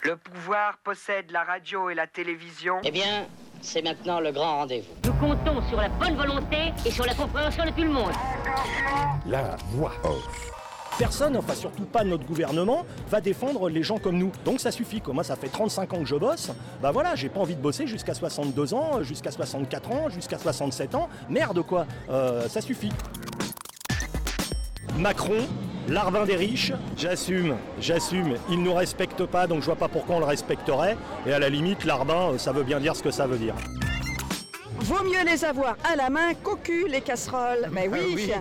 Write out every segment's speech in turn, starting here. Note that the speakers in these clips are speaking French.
Le pouvoir possède la radio et la télévision. Eh bien, c'est maintenant le grand rendez-vous. Nous comptons sur la bonne volonté et sur la compréhension de tout le monde. La voix off. Personne, enfin surtout pas notre gouvernement, va défendre les gens comme nous. Donc ça suffit, moi ça fait 35 ans que je bosse, bah voilà, j'ai pas envie de bosser jusqu'à 62 ans, jusqu'à 64 ans, jusqu'à 67 ans, merde quoi, ça suffit. Macron, larbin des riches, j'assume, il nous respecte pas, donc je vois pas pourquoi on le respecterait, et à la limite, larbin, ça veut bien dire ce que ça veut dire. Vaut mieux les avoir à la main qu'au cul, les casseroles, mais oui, oui.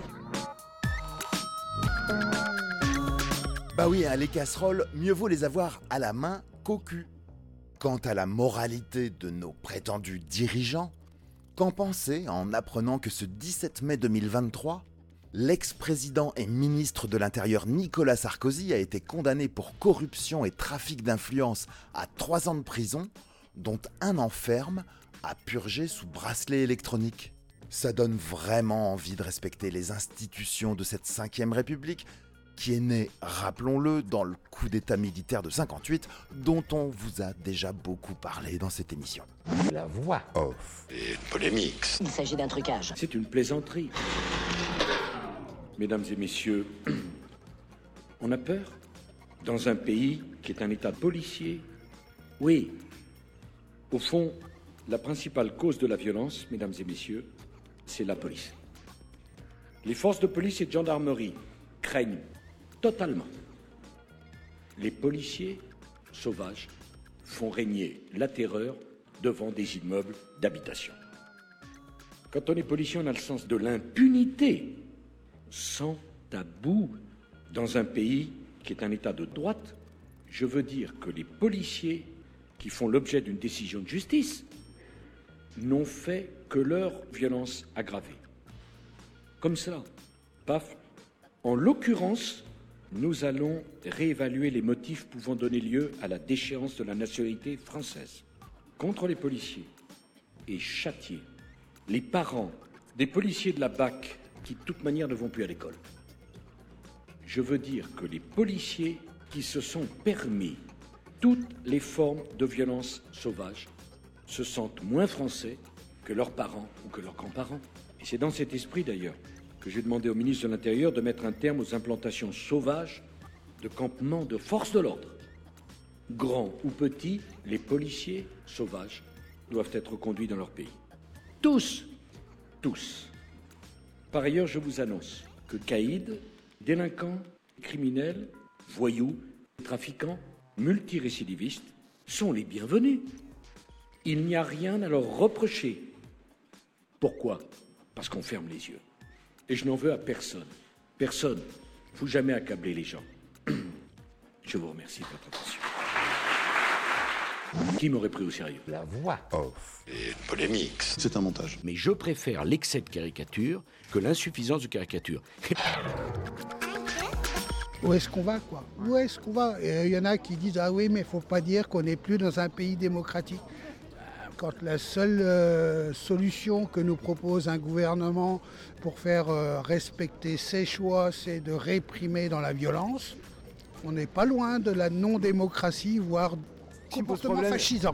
Bah oui, les casseroles, mieux vaut les avoir à la main qu'au cul. Quant à la moralité de nos prétendus dirigeants, qu'en penser en apprenant que ce 17 mai 2023, l'ex-président et ministre de l'Intérieur Nicolas Sarkozy a été condamné pour corruption et trafic d'influence à 3 ans de prison, dont 1 an ferme, à purger sous bracelet électronique. Ça donne vraiment envie de respecter les institutions de cette 5e République, qui est née, rappelons-le, dans le coup d'état militaire de 58, dont on vous a déjà beaucoup parlé dans cette émission. La voix off. Et une polémique. Il s'agit d'un trucage. C'est une plaisanterie. Mesdames et messieurs, on a peur dans un pays qui est un état policier. Oui. Au fond, la principale cause de la violence, mesdames et messieurs, c'est la police. Les forces de police et de gendarmerie craignent totalement. Les policiers sauvages font régner la terreur devant des immeubles d'habitation. Quand on est policier, on a le sens de l'impunité, sans tabou, dans un pays qui est un état de droite. Je veux dire que les policiers qui font l'objet d'une décision de justice n'ont fait que leur violence aggravée. Comme ça, paf. En l'occurrence, nous allons réévaluer les motifs pouvant donner lieu à la déchéance de la nationalité française contre les policiers et châtier les parents des policiers de la BAC qui, de toute manière, ne vont plus à l'école. Je veux dire que les policiers qui se sont permis toutes les formes de violence sauvage se sentent moins français que leurs parents ou que leurs grands-parents. Et c'est dans cet esprit, d'ailleurs, que j'ai demandé au ministre de l'Intérieur de mettre un terme aux implantations sauvages de campements de force de l'ordre. Grands ou petits, les policiers sauvages doivent être conduits dans leur pays. Tous. Par ailleurs, je vous annonce que caïds, délinquants, criminels, voyous, trafiquants, multirécidivistes sont les bienvenus. Il n'y a rien à leur reprocher. Pourquoi ? Parce qu'on ferme les yeux. Et je n'en veux à personne. Personne. Il ne faut jamais accabler les gens. Je vous remercie de votre attention. Qui m'aurait pris au sérieux ? La voix off. Et une polémique. C'est un montage. Mais je préfère l'excès de caricature que l'insuffisance de caricature. Où est-ce qu'on va, quoi ? Où est-ce qu'on va ? Il y en a qui disent « Ah oui, mais il ne faut pas dire qu'on n'est plus dans un pays démocratique. » Quand la seule solution que nous propose un gouvernement pour faire respecter ses choix, c'est de réprimer dans la violence, on n'est pas loin de la non-démocratie, voire comportement fascisant.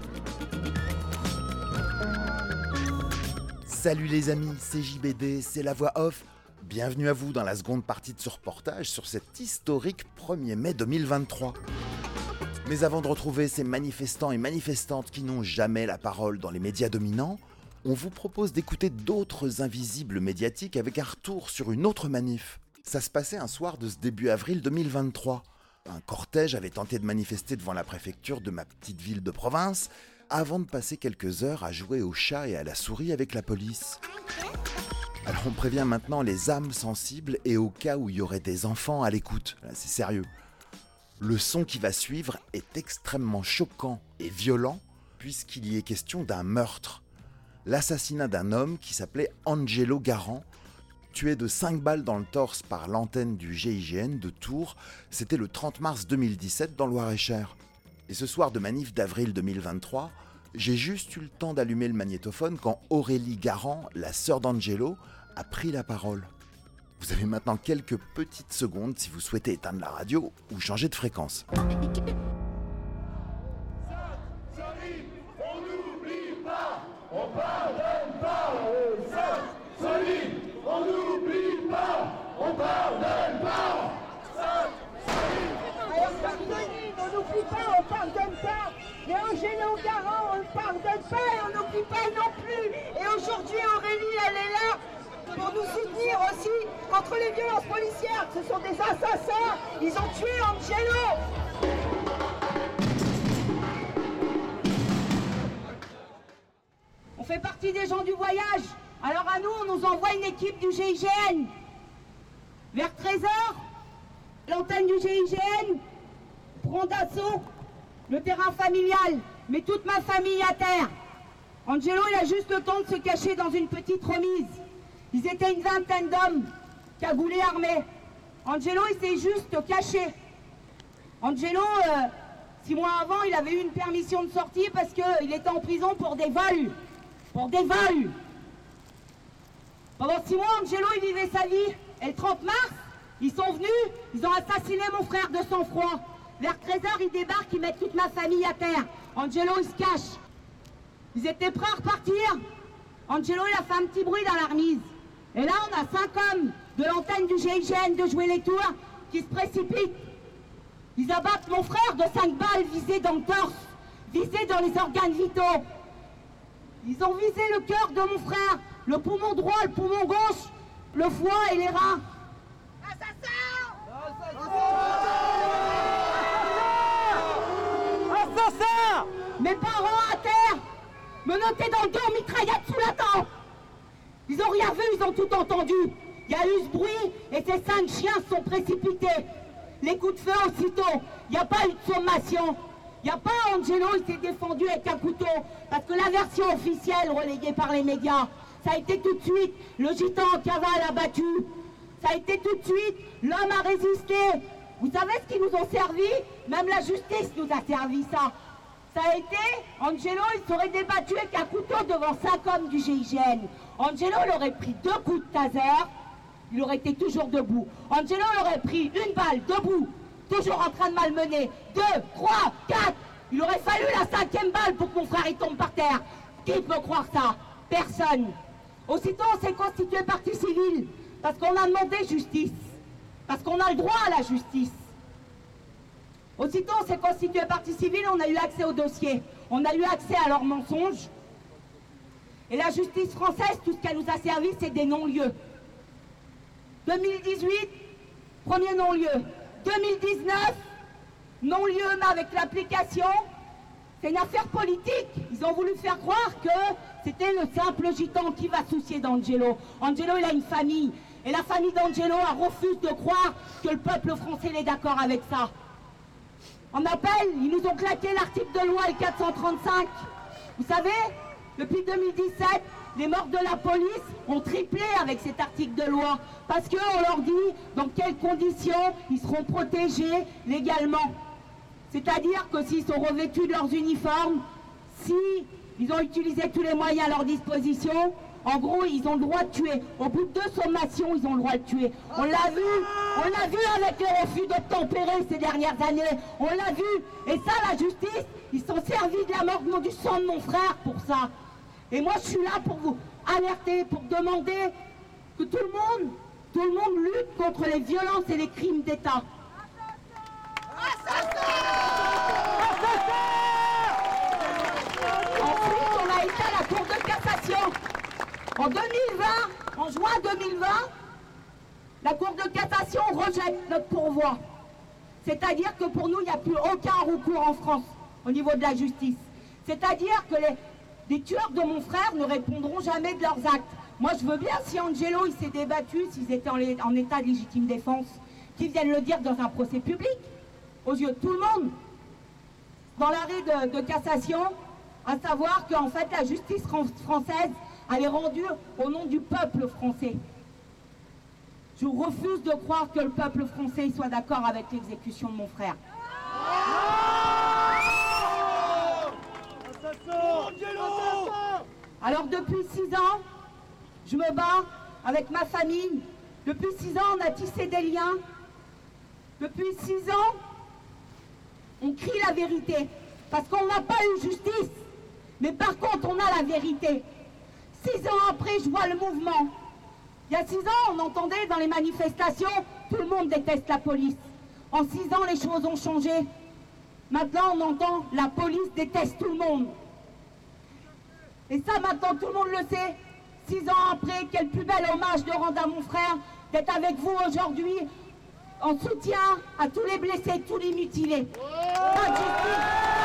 Salut les amis, c'est JBD, c'est la voix off. Bienvenue à vous dans la seconde partie de ce reportage sur cet historique 1er mai 2023. Mais avant de retrouver ces manifestants et manifestantes qui n'ont jamais la parole dans les médias dominants, on vous propose d'écouter d'autres invisibles médiatiques avec un retour sur une autre manif. Ça se passait un soir de ce début avril 2023. Un cortège avait tenté de manifester devant la préfecture de ma petite ville de province avant de passer quelques heures à jouer au chat et à la souris avec la police. Alors on prévient maintenant les âmes sensibles et au cas où il y aurait des enfants à l'écoute. Là, c'est sérieux. Le son qui va suivre est extrêmement choquant et violent puisqu'il y est question d'un meurtre. L'assassinat d'un homme qui s'appelait Angelo Garant, tué de 5 balles dans le torse par l'antenne du GIGN de Tours, c'était le 30 mars 2017 dans le Loir-et-Cher. Et ce soir de manif d'avril 2023, j'ai juste eu le temps d'allumer le magnétophone quand Aurélie Garant, la sœur d'Angelo, a pris la parole. Vous avez maintenant quelques petites secondes si vous souhaitez éteindre la radio ou changer de fréquence. pas et on n'oublie pas non plus. Et aujourd'hui, Aurélie, elle est là pour nous soutenir aussi contre les violences policières. Ce sont des assassins. Ils ont tué Angelo. On fait partie des gens du voyage. Alors à nous, on nous envoie une équipe du GIGN. Vers 13h, l'antenne du GIGN prend d'assaut le terrain familial, met toute ma famille à terre. Angelo, il a juste le temps de se cacher dans une petite remise. Ils étaient une vingtaine d'hommes, cagoulés, armés. Angelo, il s'est juste caché. Angelo, 6 mois avant, il avait eu une permission de sortie parce qu'il était en prison pour des vols. Pour des vols. Pendant 6 mois, Angelo, il vivait sa vie. Et le 30 mars, ils sont venus, ils ont assassiné mon frère de sang-froid. Vers 13h, ils débarquent, ils mettent toute ma famille à terre. Angelo, il se cache. Ils étaient prêts à repartir. Angelo, il a fait un petit bruit dans la remise. Et là, on a 5 hommes de l'antenne du GIGN de Jouer les Tours qui se précipitent. Ils abattent mon frère de 5 balles visées dans le torse, visées dans les organes vitaux. Ils ont visé le cœur de mon frère, le poumon droit, le poumon gauche, le foie et les reins. Assassin! Mes parents à terre, menottés dans le dos, mitraillette sous la tempe. Ils ont rien vu, ils ont tout entendu. Il y a eu ce bruit et ces 5 chiens se sont précipités. Les coups de feu aussitôt. Il n'y a pas eu de sommation. Il n'y a pas Angelo, il s'est défendu avec un couteau. Parce que la version officielle relayée par les médias, ça a été tout de suite, le gitan en cavale a battu. Ça a été tout de suite, l'homme a résisté. Vous savez ce qu'ils nous ont servi? Même la justice nous a servi ça. Ça a été, Angelo, il serait débattu avec un couteau devant 5 hommes du GIGN. Angelo, il aurait pris 2 coups de taser, il aurait été toujours debout. Angelo, il aurait pris 1 balle, debout, toujours en train de malmener. 2, 3, 4. Il aurait fallu la 5e balle pour que mon frère il tombe par terre. Qui peut croire ça? Personne. Aussitôt, on s'est constitué partie civile, parce qu'on a demandé justice, parce qu'on a le droit à la justice. Aussitôt, on s'est constitué partie civile, on a eu accès au dossier, on a eu accès à leurs mensonges. Et la justice française, tout ce qu'elle nous a servi, c'est des non-lieux. 2018, premier non-lieu. 2019, non-lieu, mais avec l'application, c'est une affaire politique. Ils ont voulu faire croire que c'était le simple gitan qui va soucier d'Angelo. Angelo, il a une famille. Et la famille d'Angelo a refusé de croire que le peuple français est d'accord avec ça. En appel, ils nous ont claqué l'article de loi, le 435. Vous savez, depuis 2017, les morts de la police ont triplé avec cet article de loi. Parce qu'on leur dit dans quelles conditions ils seront protégés légalement. C'est-à-dire que s'ils sont revêtus de leurs uniformes, s'ils ont utilisé tous les moyens à leur disposition, en gros, ils ont le droit de tuer. Au bout de 2 sommations, ils ont le droit de tuer. On l'a vu avec le refus d'obtempérer ces dernières années. On l'a vu. Et ça, la justice, ils sont servis de la mort du sang de mon frère pour ça. Et moi, je suis là pour vous alerter, pour demander que tout le monde lutte contre les violences et les crimes d'État. Ensuite, on a été à la Cour de cassation. En 2020, en juin 2020, la Cour de cassation rejette notre pourvoi. C'est-à-dire que pour nous, il n'y a plus aucun recours en France au niveau de la justice. C'est-à-dire que les tueurs de mon frère ne répondront jamais de leurs actes. Moi, je veux bien, si Angelo il s'est débattu, s'ils étaient en état de légitime défense, qu'ils viennent le dire dans un procès public, aux yeux de tout le monde. Dans l'arrêt de cassation, à savoir qu'en fait, la justice française, elle est rendue au nom du peuple français. Je refuse de croire que le peuple français soit d'accord avec l'exécution de mon frère. Alors depuis 6 ans, je me bats avec ma famille. Depuis 6 ans, on a tissé des liens. Depuis 6 ans, on crie la vérité. Parce qu'on n'a pas eu justice. Mais par contre, on a la vérité. 6 ans après, je vois le mouvement. Il y a 6 ans, on entendait dans les manifestations, tout le monde déteste la police. En 6 ans, les choses ont changé. Maintenant, on entend, la police déteste tout le monde. Et ça, maintenant, tout le monde le sait. 6 ans après, quel plus bel hommage de rendre à mon frère d'être avec vous aujourd'hui en soutien à tous les blessés, tous les mutilés. Pas de justice.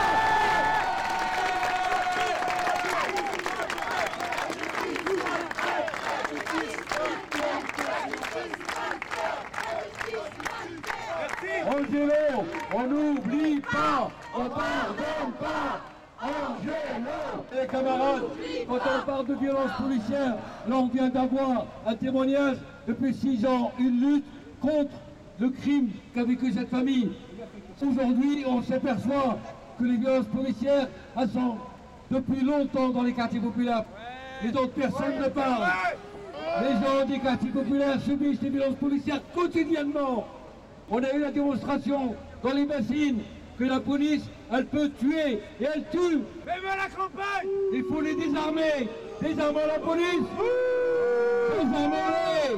Angelo, on n'oublie pas, on pardonne pas. Angelo. Les camarades, quand on parle de violence policière, là on vient d'avoir un témoignage depuis 6 ans, une lutte contre le crime qu'a vécu cette famille. Aujourd'hui, on s'aperçoit que les violences policières, elles sont depuis longtemps dans les quartiers populaires et dont personne ne parle. Les gens des quartiers populaires subissent des violences policières quotidiennement. On a eu la démonstration dans les bassines que la police, elle peut tuer et elle tue. Même à la campagne. Il faut les désarmer. Désarmons la police. Désarmons-les.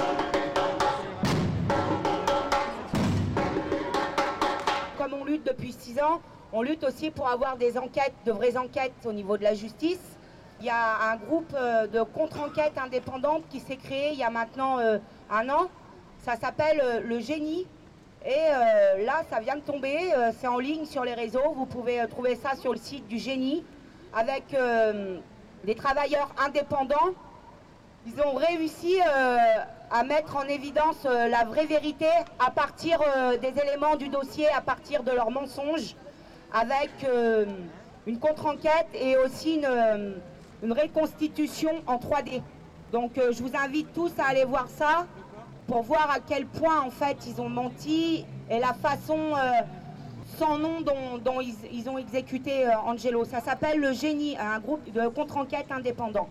Comme on lutte depuis 6 ans, on lutte aussi pour avoir des enquêtes, de vraies enquêtes au niveau de la justice. Il y a un groupe de contre-enquête indépendante qui s'est créé il y a maintenant 1 an. Ça s'appelle le Génie. Et là, ça vient de tomber, c'est en ligne sur les réseaux. Vous pouvez trouver ça sur le site du Génie avec des travailleurs indépendants. Ils ont réussi à mettre en évidence la vraie vérité à partir des éléments du dossier, à partir de leurs mensonges, avec une contre-enquête et aussi une reconstitution en 3D. Donc je vous invite tous à aller voir ça pour voir à quel point en fait ils ont menti et la façon sans nom dont ils ont exécuté Angelo. Ça s'appelle le Génie, un groupe de contre-enquête indépendant.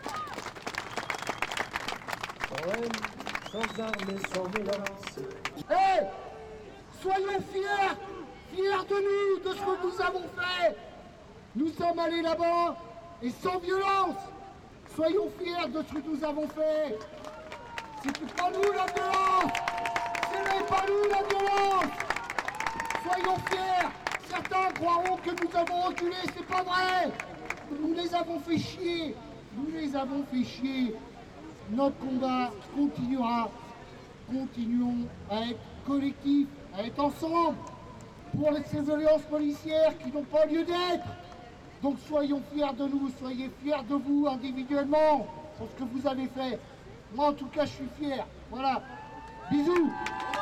Sans armes et sans violence. Hey, soyons fiers de nous, de ce que nous avons fait. Nous sommes allés là-bas et sans violence. Soyons fiers de ce que nous avons fait. C'est pas nous la violence. Ce n'est pas nous la violence. Soyons fiers. Certains croiront que nous avons reculé, c'est pas vrai. Nous les avons fait chier. Nous les avons fait chier. Notre combat continuera. Continuons à être collectifs, à être ensemble pour ces violences policières qui n'ont pas lieu d'être. Donc soyons fiers de nous, soyez fiers de vous individuellement pour ce que vous avez fait. Moi en tout cas je suis fier. Voilà. Bisous.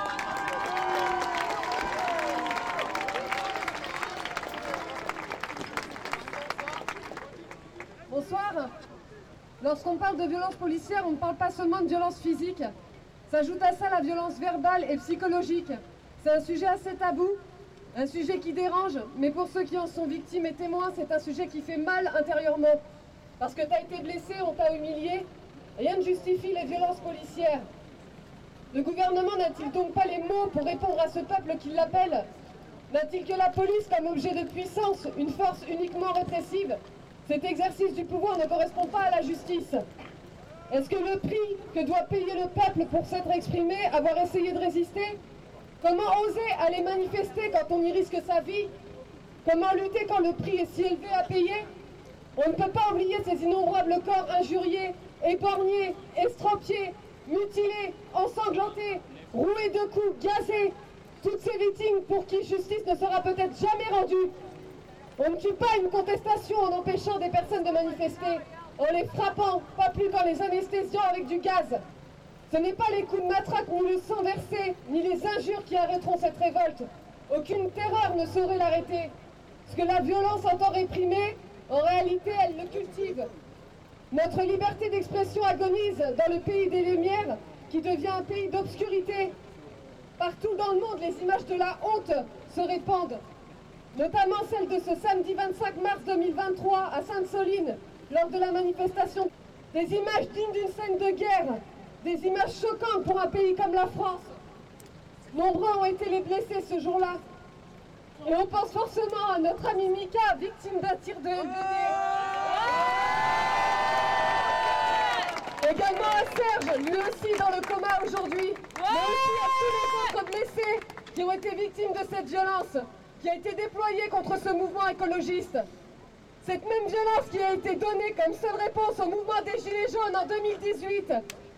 Bonsoir. Lorsqu'on parle de violence policière, on ne parle pas seulement de violence physique. S'ajoute à ça la violence verbale et psychologique. C'est un sujet assez tabou, un sujet qui dérange, mais pour ceux qui en sont victimes et témoins, c'est un sujet qui fait mal intérieurement. Parce que t'as été blessé, on t'a humilié, rien ne justifie les violences policières. Le gouvernement n'a-t-il donc pas les mots pour répondre à ce peuple qui l'appelle? N'a-t-il que la police comme objet de puissance, une force uniquement répressive? Cet exercice du pouvoir ne correspond pas à la justice. Est-ce que le prix que doit payer le peuple pour s'être exprimé, avoir essayé de résister? Comment oser aller manifester quand on y risque sa vie? Comment lutter quand le prix est si élevé à payer? On ne peut pas oublier ces innombrables corps injuriés, éborgnés, estropiés, mutilés, ensanglantés, roués de coups, gazés. Toutes ces victimes pour qui justice ne sera peut-être jamais rendue. On ne tue pas une contestation en empêchant des personnes de manifester, en les frappant, pas plus qu'en les anesthésiant avec du gaz. Ce n'est pas les coups de matraque, ni le sang versé, ni les injures qui arrêteront cette révolte. Aucune terreur ne saurait l'arrêter. Ce que la violence entend réprimer, en réalité, elle le cultive. Notre liberté d'expression agonise dans le pays des Lumières, qui devient un pays d'obscurité. Partout dans le monde, les images de la honte se répandent. Notamment celle de ce samedi 25 mars 2023 à Sainte-Soline, lors de la manifestation. Des images dignes d'une scène de guerre, des images choquantes pour un pays comme la France. Nombreux ont été les blessés ce jour-là. Et on pense forcément à notre ami Mika, victime d'un tir de LBD. Également à Serge, lui aussi dans le coma aujourd'hui. Mais aussi à tous les autres blessés qui ont été victimes de cette violence, qui a été déployée contre ce mouvement écologiste. Cette même violence qui a été donnée comme seule réponse au mouvement des Gilets jaunes en 2018.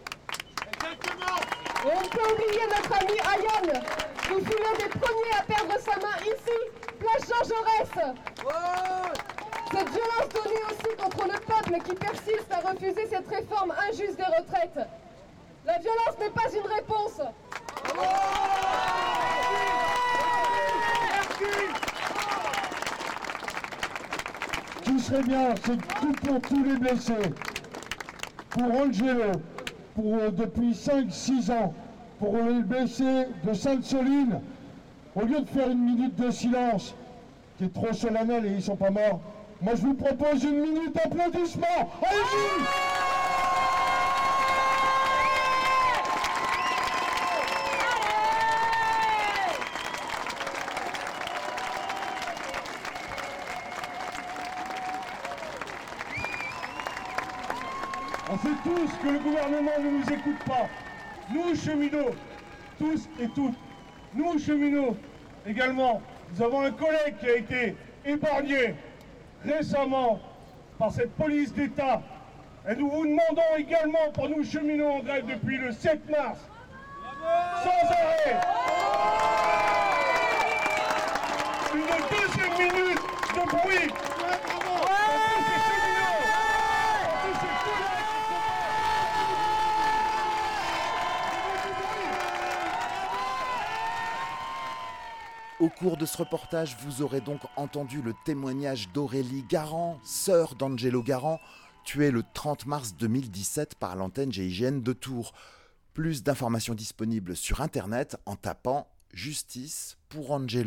Et on peut oublier notre ami Ayane. Je me souviens des premiers à perdre sa main ici, place Jean Jaurès. Cette violence donnée aussi contre le peuple qui persiste à refuser cette réforme injuste des retraites. La violence n'est pas une réponse. Ce qui serait bien, c'est tout pour tous les blessés, pour Angelo, pour depuis 5-6 ans, pour les blessés de Sainte-Soline, au lieu de faire une minute de silence, qui est trop solennelle et ils sont pas morts, moi je vous propose une minute d'applaudissement. Allez-y! On sait tous que le gouvernement ne nous écoute pas. Nous, cheminots, tous et toutes, nous, cheminots, également, nous avons un collègue qui a été épargné récemment par cette police d'État. Et nous vous demandons également, pour nous, cheminots en grève depuis le 7 mars, sans arrêt, une deuxième minute de bruit. Au cours de ce reportage, vous aurez donc entendu le témoignage d'Aurélie Garand, sœur d'Angelo Garand, tuée le 30 mars 2017 par l'antenne GIGN de Tours. Plus d'informations disponibles sur internet en tapant « Justice pour Angelo ».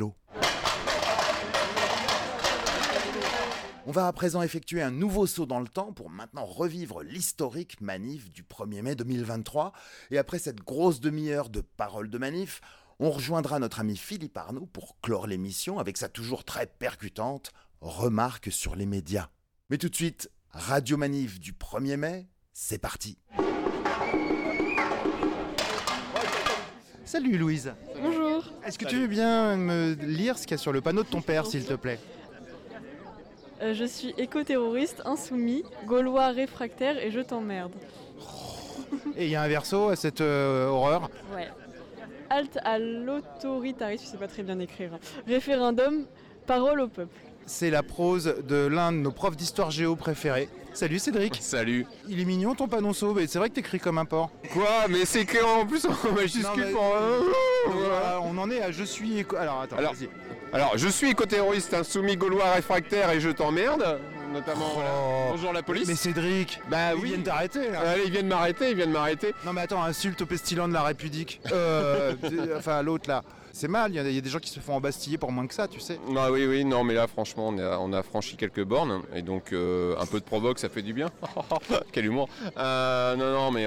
On va à présent effectuer un nouveau saut dans le temps pour maintenant revivre l'historique manif du 1er mai 2023. Et après cette grosse demi-heure de paroles de manif, on rejoindra notre ami Philippe Arnaud pour clore l'émission avec sa toujours très percutante remarque sur les médias. Mais tout de suite, Radio Manif du 1er mai, c'est parti. Salut Louise. Bonjour. Est-ce que tu veux bien me lire ce qu'il y a sur le panneau de ton père, s'il te plaît ? Je suis éco-terroriste, insoumis, gaulois réfractaire et je t'emmerde. Et il y a un verso à cette horreur ? Ouais. Halte à l'autoritarisme, je sais pas très bien écrire. Référendum, parole au peuple. C'est la prose de l'un de nos profs d'histoire géo préférés. Salut Cédric. Salut. Il est mignon ton panonceau, mais c'est vrai que t'écris comme un porc. Quoi ? Mais c'est écrit en plus en majuscule pour... Voilà, on en est à je suis éco... Alors attends, vas-y. Alors, je suis éco-terroriste, insoumis, gaulois réfractaire et je t'emmerde. Notamment, voilà. Bonjour la police. Mais Cédric, bah ils viennent t'arrêter là. Allez, ils viennent m'arrêter. Non mais attends, insulte au pestilent de la République. Enfin l'autre là. C'est mal, il y a des gens qui se font embastiller pour moins que ça, tu sais. Ah oui, non mais là franchement on a franchi quelques bornes et donc un peu de provoque ça fait du bien. Quel humour. Non mais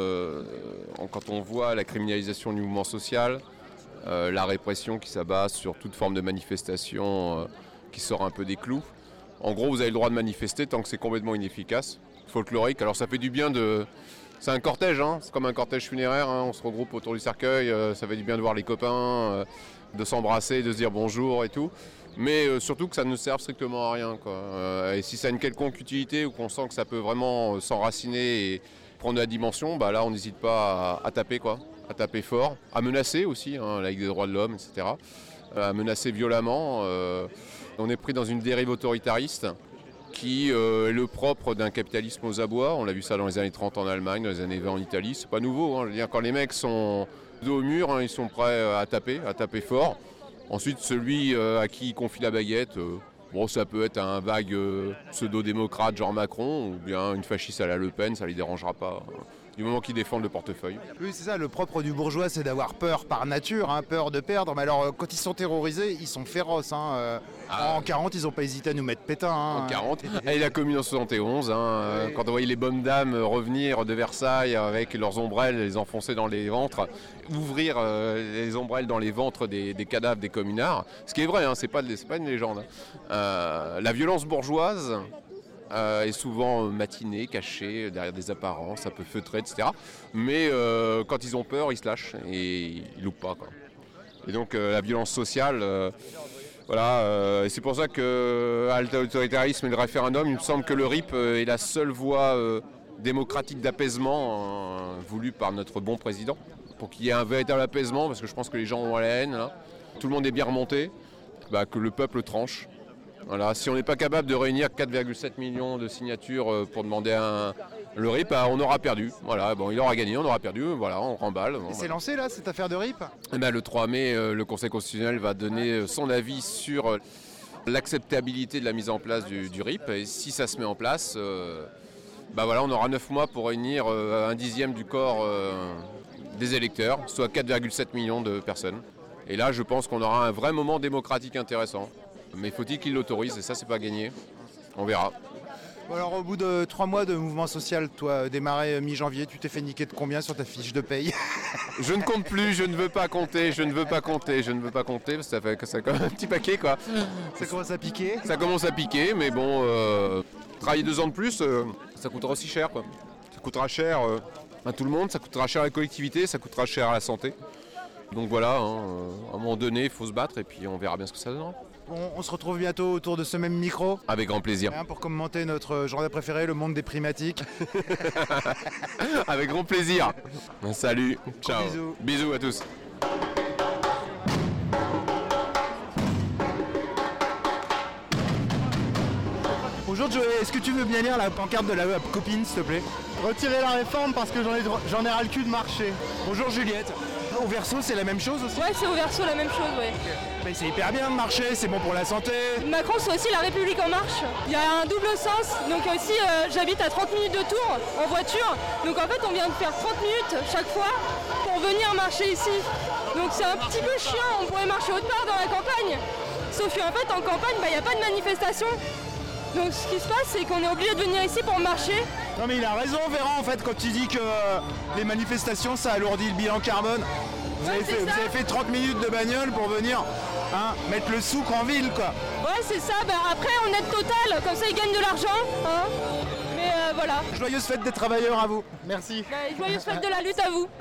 quand on voit la criminalisation du mouvement social, la répression qui s'abat sur toute forme de manifestation qui sort un peu des clous. En gros, vous avez le droit de manifester tant que c'est complètement inefficace, folklorique. Alors ça fait du bien de... C'est un cortège, hein. C'est comme un cortège funéraire, hein. On se regroupe autour du cercueil, ça fait du bien de voir les copains, de s'embrasser, de se dire bonjour et tout. Mais surtout que ça ne serve strictement à rien, quoi. Et si ça a une quelconque utilité ou qu'on sent que ça peut vraiment s'enraciner et prendre de la dimension, bah là on n'hésite pas à taper, quoi. À taper fort, à menacer aussi, hein, avec des droits de l'homme, etc. À menacer violemment. On est pris dans une dérive autoritariste qui est le propre d'un capitalisme aux abois. On l'a vu ça dans les années 30 en Allemagne, dans les années 20 en Italie. C'est pas nouveau, hein. Je veux dire, quand les mecs sont dos au mur, hein, ils sont prêts à taper fort. Ensuite, celui à qui ils confient la baguette, ça peut être un vague pseudo-démocrate genre Macron, ou bien une fasciste à la Le Pen, ça les dérangera pas. Du moment qu'ils défendent le portefeuille. Oui, c'est ça, le propre du bourgeois, c'est d'avoir peur par nature, hein, peur de perdre. Mais alors, quand ils sont terrorisés, ils sont féroces. Hein. En 40, ils n'ont pas hésité à nous mettre pétain. Hein. En 40, et la Commune en 71, hein, ouais. Quand on voyait les bonnes dames revenir de Versailles avec leurs ombrelles, les enfoncer dans les ventres, ouvrir les ombrelles dans les ventres des cadavres des communards. Ce qui est vrai, hein, c'est pas une légende. La violence bourgeoise... est souvent matinée, cachée, derrière des apparences, un peu feutrée, etc. Mais quand ils ont peur, ils se lâchent et ils loupent pas, quoi. Et donc la violence sociale, Voilà, et c'est pour ça que halte à l'autoritarisme et le référendum, il me semble que le RIP est la seule voie démocratique d'apaisement voulue par notre bon président, pour qu'il y ait un véritable apaisement, parce que je pense que les gens ont la haine, là. Tout le monde est bien remonté, que le peuple tranche. Voilà, si on n'est pas capable de réunir 4,7 millions de signatures pour demander le RIP, on aura perdu. Voilà, bon, il aura gagné, on aura perdu, voilà, on remballe. Bon, et c'est lancé là, cette affaire de RIP ? Le 3 mai, le Conseil constitutionnel va donner son avis sur l'acceptabilité de la mise en place du RIP. Et si ça se met en place, on aura 9 mois pour réunir un dixième du corps des électeurs, soit 4,7 millions de personnes. Et là, je pense qu'on aura un vrai moment démocratique intéressant. Mais faut-il qu'il l'autorise, et ça, c'est pas gagné. On verra. Bon, alors, au bout de 3 mois de mouvement social, toi, démarré mi-janvier, tu t'es fait niquer de combien sur ta fiche de paye ? Je ne compte plus, je ne veux pas compter, parce que ça fait comme un petit paquet, quoi. Ça commence à piquer ? Ça commence à piquer, mais bon, travailler 2 ans de plus, ça coûtera aussi cher, quoi. Ça coûtera cher à tout le monde, ça coûtera cher à la collectivité, ça coûtera cher à la santé. Donc voilà, à un moment donné, il faut se battre et puis on verra bien ce que ça donnera. Bon, on se retrouve bientôt autour de ce même micro. Avec grand plaisir. Pour commenter notre journal préféré, le monde des primatiques. Avec grand plaisir. Salut, ciao. Bisous. Bisous à tous. Bonjour Joey, est-ce que tu veux bien lire la pancarte de la copine, s'il te plaît ? Retirer la réforme parce que j'en ai ras le cul de marcher. Bonjour Juliette. Au verso, c'est la même chose aussi ? Ouais, c'est au verso la même chose, ouais. Mais c'est hyper bien de marcher, c'est bon pour la santé. Macron, c'est aussi la République en marche. Il y a un double sens, donc aussi j'habite à 30 minutes de Tours en voiture. Donc en fait, on vient de faire 30 minutes chaque fois pour venir marcher ici. Donc c'est un petit peu chiant, on pourrait marcher autre part dans la campagne. Sauf qu'en fait, en campagne, il n'y a pas de manifestation. Donc ce qui se passe, c'est qu'on est obligé de venir ici pour marcher. Non mais il a raison Véran en fait quand il dit que les manifestations ça alourdit le bilan carbone. Vous avez fait 30 minutes de bagnole pour venir mettre le souk en ville quoi. Ouais c'est ça, après on aide Total, comme ça ils gagnent de l'argent. Mais voilà. Joyeuse fête des travailleurs à vous. Merci. Joyeuse fête de la lutte à vous.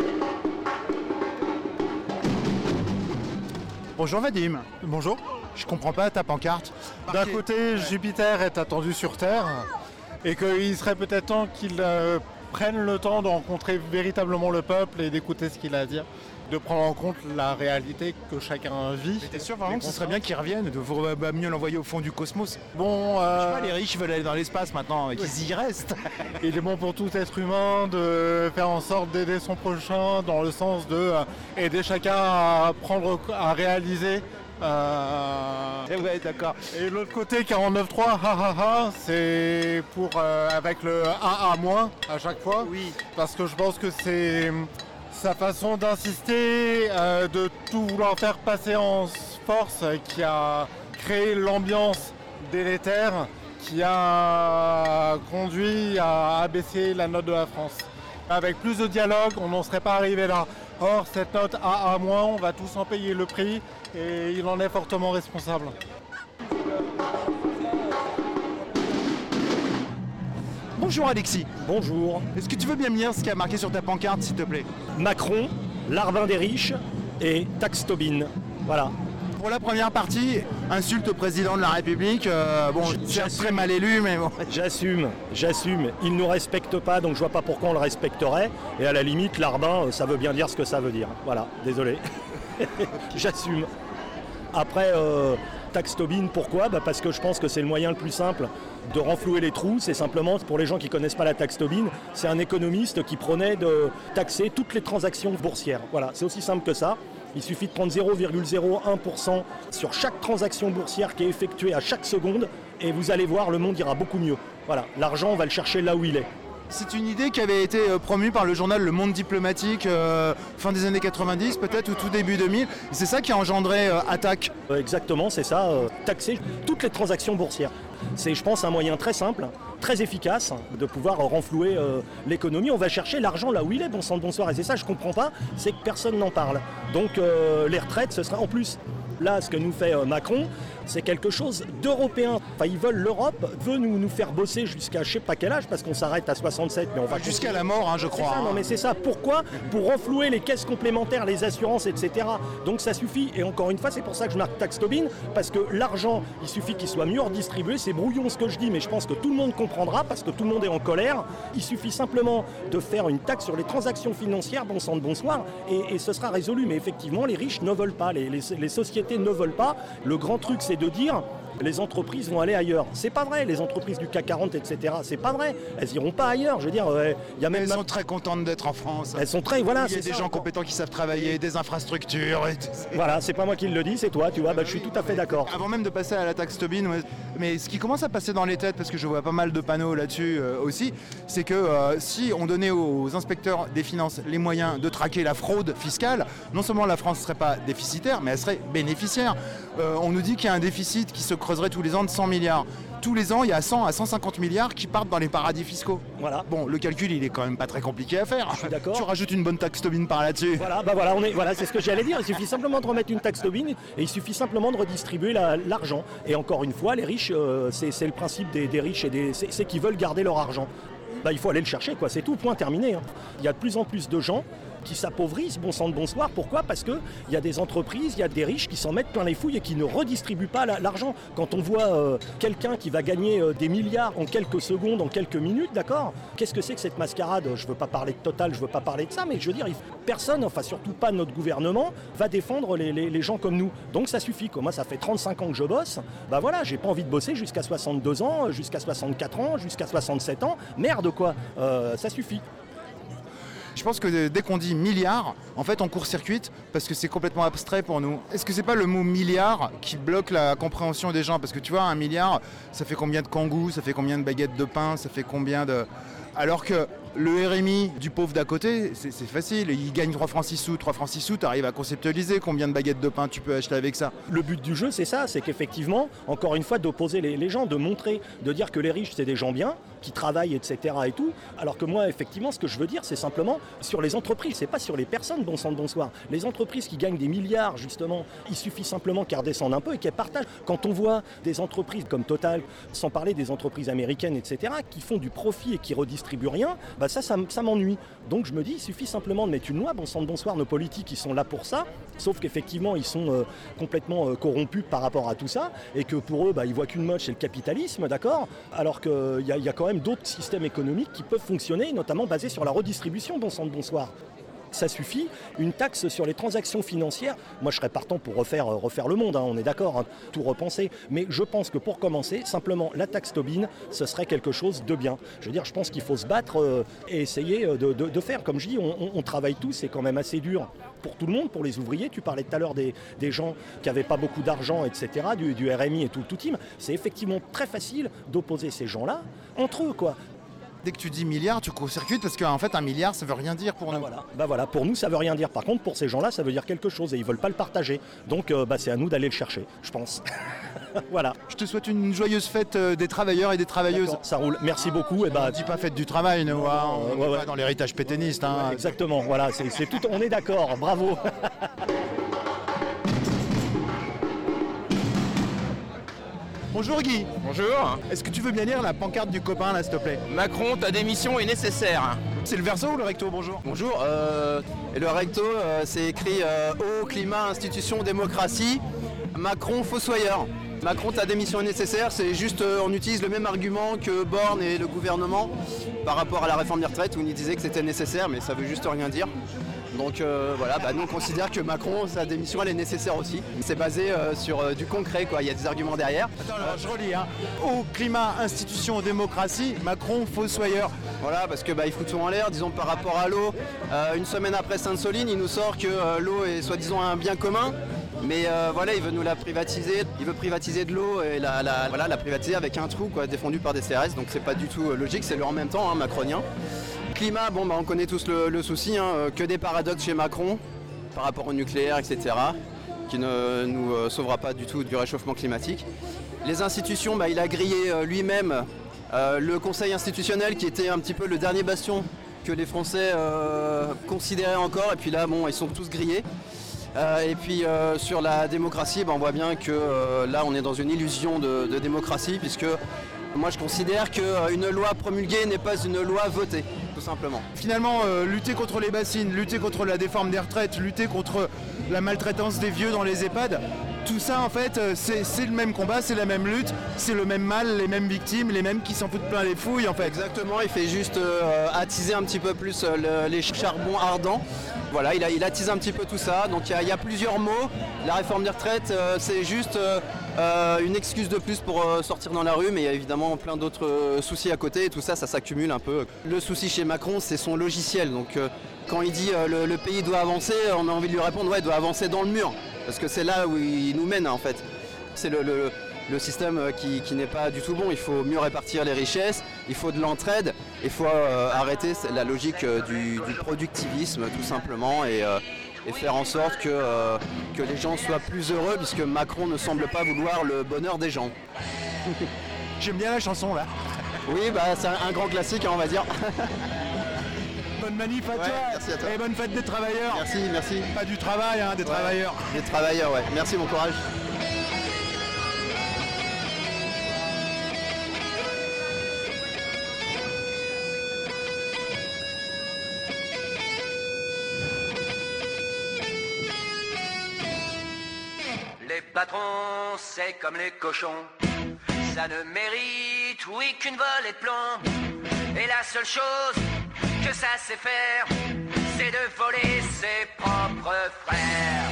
Bonjour Vadim. Bonjour. Je comprends pas ta pancarte. D'un côté, Jupiter est attendu sur Terre et qu'il serait peut-être temps qu'il prenne le temps de rencontrer véritablement le peuple et d'écouter ce qu'il a à dire, de prendre en compte la réalité que chacun vit. Mais t'es sûr vraiment que ce serait bien qu'il revienne, de vous mieux l'envoyer au fond du cosmos ? Bon, je sais pas, les riches veulent aller dans l'espace maintenant, et qu'ils y restent. Il est bon pour tout être humain de faire en sorte d'aider son prochain dans le sens de aider chacun à réaliser. Ouais, d'accord. Et l'autre côté, 49.3, c'est pour avec le AA- à chaque fois. Oui. Parce que je pense que c'est sa façon d'insister, de tout vouloir faire passer en force, qui a créé l'ambiance délétère, qui a conduit à abaisser la note de la France. Avec plus de dialogue, on n'en serait pas arrivé là. Or, cette note AA-, on va tous en payer le prix et il en est fortement responsable. Bonjour Alexis. Bonjour. Est-ce que tu veux bien me lire ce qui a marqué sur ta pancarte, s'il te plaît ? Macron, larbin des riches et taxe Tobin. Voilà. Pour la première partie, insulte au président de la République. C'est très mal élu, mais bon. J'assume. Il ne nous respecte pas, donc je vois pas pourquoi on le respecterait. Et à la limite, larbin, ça veut bien dire ce que ça veut dire. Voilà, désolé. J'assume. Après, taxe Tobin, pourquoi ? Parce que je pense que c'est le moyen le plus simple de renflouer les trous. C'est simplement, pour les gens qui ne connaissent pas la taxe Tobin, c'est un économiste qui prenait de taxer toutes les transactions boursières. Voilà, c'est aussi simple que ça. Il suffit de prendre 0,01% sur chaque transaction boursière qui est effectuée à chaque seconde et vous allez voir, le monde ira beaucoup mieux. Voilà, l'argent, on va le chercher là où il est. C'est une idée qui avait été promue par le journal Le Monde Diplomatique fin des années 90 peut-être ou tout début 2000. Et c'est ça qui a engendré Attaque. Exactement, c'est ça, taxer toutes les transactions boursières. C'est, je pense, un moyen très simple, très efficace de pouvoir renflouer l'économie. On va chercher l'argent là où il est, bon sang de bonsoir. Et c'est ça, je comprends pas, c'est que personne n'en parle. Donc les retraites, ce sera en plus. Là, ce que nous fait Macron, c'est quelque chose d'européen. Enfin, ils veulent, l'Europe veut nous faire bosser jusqu'à je sais pas quel âge, parce qu'on s'arrête à 67, mais on va jusqu'à la mort, hein, je crois. Ça, non, mais c'est ça. Pourquoi ? Pour renflouer les caisses complémentaires, les assurances, etc. Donc ça suffit. Et encore une fois, c'est pour ça que je marque taxe Tobin, parce que l'argent, il suffit qu'il soit mieux redistribué. C'est brouillon ce que je dis, mais je pense que tout le monde comprendra, parce que tout le monde est en colère. Il suffit simplement de faire une taxe sur les transactions financières, bon sang de bonsoir, et ce sera résolu. Mais effectivement, les riches ne veulent pas, les sociétés ne veulent pas. Le grand truc, c'est de dire les entreprises vont aller ailleurs. C'est pas vrai, les entreprises du CAC 40, etc. C'est pas vrai. Elles iront pas ailleurs. Je veux dire, y a même... Elles sont très contentes d'être en France. Elles sont très, voilà. Il y a des gens compétents qui savent travailler, des infrastructures. Et voilà, c'est pas moi qui le dis, c'est toi, tu vois. Je suis tout à fait d'accord. Avant même de passer à la taxe Tobin, mais ce qui commence à passer dans les têtes, parce que je vois pas mal de panneaux là-dessus aussi, c'est que si on donnait aux inspecteurs des finances les moyens de traquer la fraude fiscale, non seulement la France serait pas déficitaire, mais elle serait bénéficiaire. On nous dit qu'il y a un déficit qui se creuserait tous les ans de 100 milliards. Tous les ans, il y a 100 à 150 milliards qui partent dans les paradis fiscaux. Voilà. Bon, le calcul, il est quand même pas très compliqué à faire. Je suis d'accord. Tu rajoutes une bonne taxe Tobin par là-dessus. Voilà, c'est ce que j'allais dire. Il suffit simplement de remettre une taxe Tobin et il suffit simplement de redistribuer l'argent. Et encore une fois, les riches, c'est le principe des riches et c'est qu'ils veulent garder leur argent. Il faut aller le chercher, quoi. C'est tout, point terminé. Il y a de plus en plus de gens qui s'appauvrissent, bon sang de bonsoir. Pourquoi ? Parce qu'il y a des entreprises, il y a des riches qui s'en mettent plein les fouilles et qui ne redistribuent pas l'argent. Quand on voit quelqu'un qui va gagner des milliards en quelques secondes, en quelques minutes, d'accord ? Qu'est-ce que c'est que cette mascarade ? Je ne veux pas parler de Total, je ne veux pas parler de ça, mais je veux dire, personne, enfin surtout pas notre gouvernement, va défendre les gens comme nous. Donc ça suffit, quoi. Moi, ça fait 35 ans que je bosse. Voilà, j'ai pas envie de bosser jusqu'à 62 ans, jusqu'à 64 ans, jusqu'à 67 ans. Merde, quoi. Ça suffit. Je pense que dès qu'on dit milliard, en fait on court-circuite parce que c'est complètement abstrait pour nous. Est-ce que c'est pas le mot milliard qui bloque la compréhension des gens ? Parce que tu vois, 1 milliard, ça fait combien de kangous, ça fait combien de baguettes de pain, ça fait combien de... Alors que le RMI du pauvre d'à côté, c'est facile, il gagne 3 francs 6 sous, 3 francs 6 sous, tu arrives à conceptualiser combien de baguettes de pain tu peux acheter avec ça. Le but du jeu, c'est ça, c'est qu'effectivement, encore une fois, d'opposer les gens, de montrer, de dire que les riches, c'est des gens bien, qui travaillent, etc. et tout, alors que moi, effectivement, ce que je veux dire, c'est simplement sur les entreprises, c'est pas sur les personnes, bon sang de bonsoir. Les entreprises qui gagnent des milliards, justement, il suffit simplement qu'elles redescendent un peu et qu'elles partagent. Quand on voit des entreprises comme Total, sans parler des entreprises américaines, etc., qui font du profit et qui redistribuent rien, ça m'ennuie. Donc je me dis, il suffit simplement de mettre une loi, bon sang de bonsoir, nos politiques, ils sont là pour ça, sauf qu'effectivement, ils sont complètement corrompus par rapport à tout ça, et que pour eux, ils voient qu'une mode, c'est le capitalisme, d'accord ? Alors qu'il y a quand même d'autres systèmes économiques qui peuvent fonctionner, notamment basés sur la redistribution, bon sang de bonsoir. Ça suffit, une taxe sur les transactions financières, moi je serais partant pour refaire le monde, on est d'accord, tout repenser, mais je pense que pour commencer, simplement la taxe Tobin, ce serait quelque chose de bien. Je veux dire, je pense qu'il faut se battre et essayer de faire, comme je dis, on travaille tous, c'est quand même assez dur pour tout le monde, pour les ouvriers, tu parlais tout à l'heure des gens qui n'avaient pas beaucoup d'argent, etc., du RMI et tout team, c'est effectivement très facile d'opposer ces gens-là entre eux, quoi. Dès que tu dis milliard, tu court-circuites parce qu'en fait, 1 milliard, ça veut rien dire pour nous. Voilà, pour nous, ça veut rien dire. Par contre, pour ces gens-là, ça veut dire quelque chose et ils veulent pas le partager. Donc, c'est à nous d'aller le chercher, je pense. Voilà. Je te souhaite une joyeuse fête des travailleurs et des travailleuses. D'accord, ça roule. Merci beaucoup. On dis pas fête du travail, nous. On n'est pas dans l'héritage pétainiste. Exactement. Voilà, c'est tout. On est d'accord. Bravo. Bonjour Guy. Bonjour. Est-ce que tu veux bien lire la pancarte du copain là, s'il te plaît ? Macron, ta démission est nécessaire. C'est le verso ou le recto ? Bonjour. Bonjour. Et le recto, c'est écrit Eau, climat, institution, démocratie. Macron, fossoyeur. Macron, ta démission est nécessaire. C'est juste, on utilise le même argument que Borne et le gouvernement par rapport à la réforme des retraites où on disait que c'était nécessaire, mais ça veut juste rien dire. Donc nous on considère que Macron, sa démission, elle est nécessaire aussi. C'est basé sur du concret, quoi. Il y a des arguments derrière. Attends, alors, je relis. Eau, climat, institution, démocratie, Macron, fossoyeur. Voilà, parce que il fout tout en l'air, disons par rapport à l'eau. Une semaine après Sainte-Soline, il nous sort que l'eau est soi-disant un bien commun. Mais il veut nous la privatiser. Il veut privatiser de l'eau et la privatiser avec un trou, quoi, défendu par des CRS. Donc c'est pas du tout logique, c'est le en même temps, macronien. Climat, on connaît tous le souci, que des paradoxes chez Macron par rapport au nucléaire, etc., qui ne nous sauvera pas du tout du réchauffement climatique. Les institutions, il a grillé lui-même le Conseil institutionnel qui était un petit peu le dernier bastion que les Français considéraient encore, et puis là, ils sont tous grillés. Et puis sur la démocratie, on voit bien que là on est dans une illusion de démocratie, puisque moi je considère qu'une loi promulguée n'est pas une loi votée, tout simplement. Finalement, lutter contre les bassines, lutter contre la déforme des retraites, lutter contre la maltraitance des vieux dans les EHPAD, tout ça en fait c'est le même combat, c'est la même lutte, c'est le même mal, les mêmes victimes, les mêmes qui s'en foutent plein les fouilles en fait. Exactement, il fait juste attiser un petit peu plus les charbons ardents. Voilà, il attise un petit peu tout ça, donc il y a plusieurs mots. La réforme des retraites, c'est juste une excuse de plus pour sortir dans la rue, mais il y a évidemment plein d'autres soucis à côté, et tout ça, ça s'accumule un peu. Le souci chez Macron, c'est son logiciel, donc quand il dit le pays doit avancer, on a envie de lui répondre, ouais, il doit avancer dans le mur, parce que c'est là où il nous mène en fait. C'est le système qui n'est pas du tout bon. Il faut mieux répartir les richesses, il faut de l'entraide, il faut arrêter la logique du productivisme tout simplement et faire en sorte que les gens soient plus heureux, puisque Macron ne semble pas vouloir le bonheur des gens. J'aime bien la chanson là. Oui, c'est un grand classique, on va dire. Bonne manif à toi, merci à toi. Et bonne fête des travailleurs. Merci. Pas du travail, des travailleurs. Des travailleurs, ouais. Merci, bon courage. Les patrons, c'est comme les cochons. Ça ne mérite, oui, qu'une volée de plomb. Et la seule chose que ça sait faire, c'est de voler ses propres frères.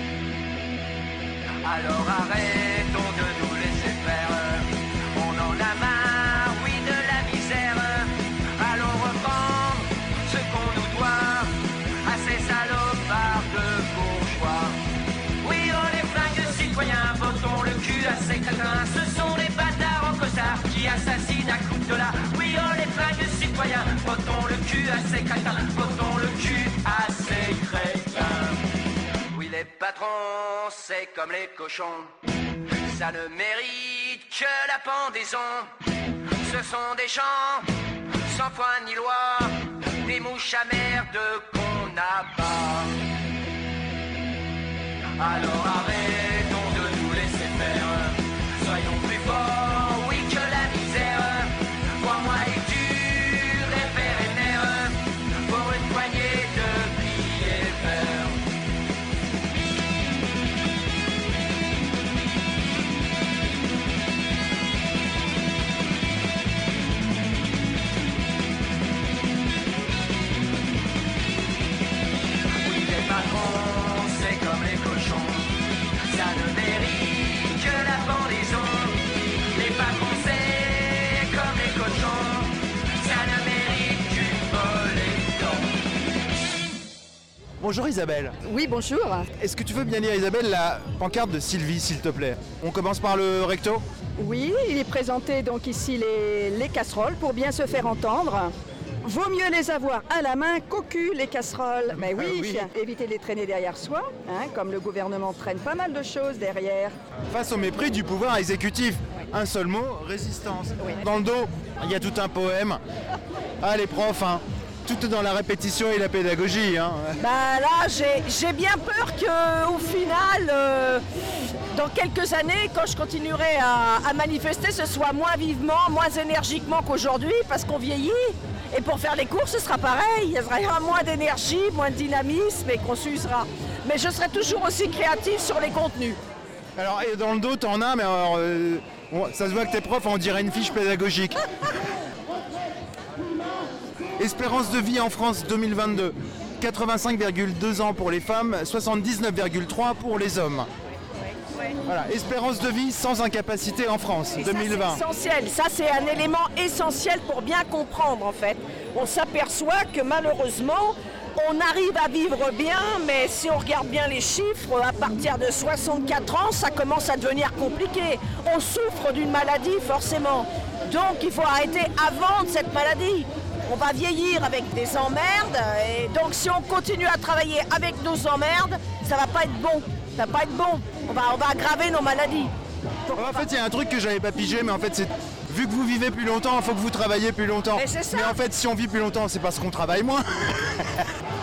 Alors arrêtons de nous laisser faire. On en a marre, oui, de la misère. Allons reprendre ce qu'on nous doit à ces salopards de bourgeois. Oui, on les flingues citoyens, votons le cul à ces crétins. Ce sont les bâtards en costard qui assassinent à coups de là. Oui, on les flingues citoyens, votons le cul à ces crétins. Votons le cul à ces crétins. Oui, les patrons, c'est comme les cochons. Ça ne mérite que la pendaison. Ce sont des gens sans foi ni loi, des mouches à merde qu'on n'a pas. Alors arrêtons de nous laisser faire. Soyons plus forts, oui, que la misère. Crois-moi, est dur et vénénère pour une poignée de billets verts. Oui, les patrons, c'est comme les cochons. Ça ne mérite que la pendaison. Les patrons, c'est comme les cochons. Ça ne mérite qu'une volée d'or. Bonjour Isabelle. Oui, bonjour. Est-ce que tu veux bien lire, Isabelle, la pancarte de Sylvie, s'il te plaît? On commence par le recto? Oui, il est présenté donc ici les casseroles pour bien se faire entendre. Vaut mieux les avoir à la main qu'au cul, les casseroles. Mais oui, éviter de les traîner derrière soi, comme le gouvernement traîne pas mal de choses derrière. Face au mépris du pouvoir exécutif, un seul mot, résistance. Dans le dos, il y a tout un poème. Ah, les profs, tout est dans la répétition et la pédagogie. Là, j'ai bien peur qu'au final, dans quelques années, quand je continuerai à manifester, ce soit moins vivement, moins énergiquement qu'aujourd'hui, parce qu'on vieillit. Et pour faire les courses, ce sera pareil. Il y aura moins d'énergie, moins de dynamisme et qu'on s'usera. Mais je serai toujours aussi créative sur les contenus. Alors, et dans le dos, t'en as, mais alors, ça se voit que t'es prof, on dirait une fiche pédagogique. Espérance de vie en France 2022, 85,2 ans pour les femmes, 79,3 pour les hommes. Voilà, espérance de vie sans incapacité en France, et 2020. Ça, c'est essentiel, ça c'est un élément essentiel pour bien comprendre en fait. On s'aperçoit que malheureusement, on arrive à vivre bien, mais si on regarde bien les chiffres, à partir de 64 ans, ça commence à devenir compliqué. On souffre d'une maladie forcément, donc il faut arrêter avant de cette maladie. On va vieillir avec des emmerdes, et donc si on continue à travailler avec nos emmerdes, ça va pas être bon. Ça va pas être bon. On va aggraver nos maladies. En fait, il y a un truc que j'avais pas pigé, mais en fait, c'est vu que vous vivez plus longtemps, il faut que vous travaillez plus longtemps. Mais c'est ça. Mais en fait, si on vit plus longtemps, c'est parce qu'on travaille moins.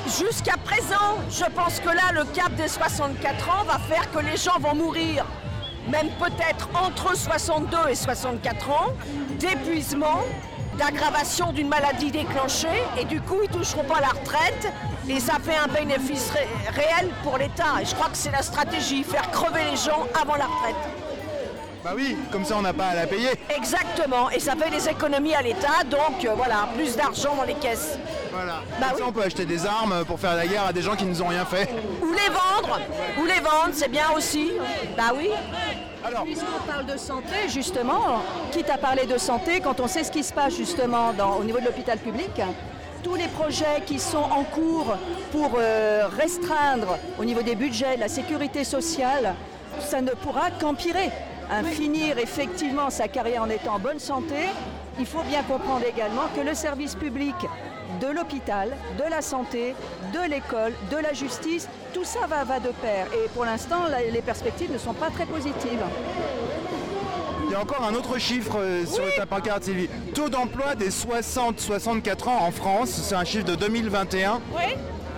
Jusqu'à présent, je pense que là, le cap des 64 ans va faire que les gens vont mourir, même peut-être entre 62 et 64 ans, d'épuisement, d'aggravation d'une maladie déclenchée, et du coup, ils ne toucheront pas la retraite, et ça fait un bénéfice réel pour l'État. Et je crois que c'est la stratégie, faire crever les gens avant la retraite. Bah oui, comme ça on n'a pas à la payer. Exactement, et ça fait des économies à l'État, donc voilà, plus d'argent dans les caisses. Voilà, comme ça on peut acheter des armes pour faire la guerre à des gens qui ne nous ont rien fait. Ou les vendre, c'est bien aussi. Bah oui. Alors, puisqu'on parle de santé, justement, quitte à parler de santé, quand on sait ce qui se passe justement au niveau de l'hôpital public, tous les projets qui sont en cours pour restreindre au niveau des budgets, la sécurité sociale, ça ne pourra qu'empirer. Finir effectivement sa carrière en étant en bonne santé, il faut bien comprendre également que le service public de l'hôpital, de la santé, de l'école, de la justice, tout ça va de pair. Et pour l'instant, les perspectives ne sont pas très positives. Il y a encore un autre chiffre sur ta pancarte, Sylvie. Taux d'emploi des 60-64 ans en France, c'est un chiffre de 2021. Oui.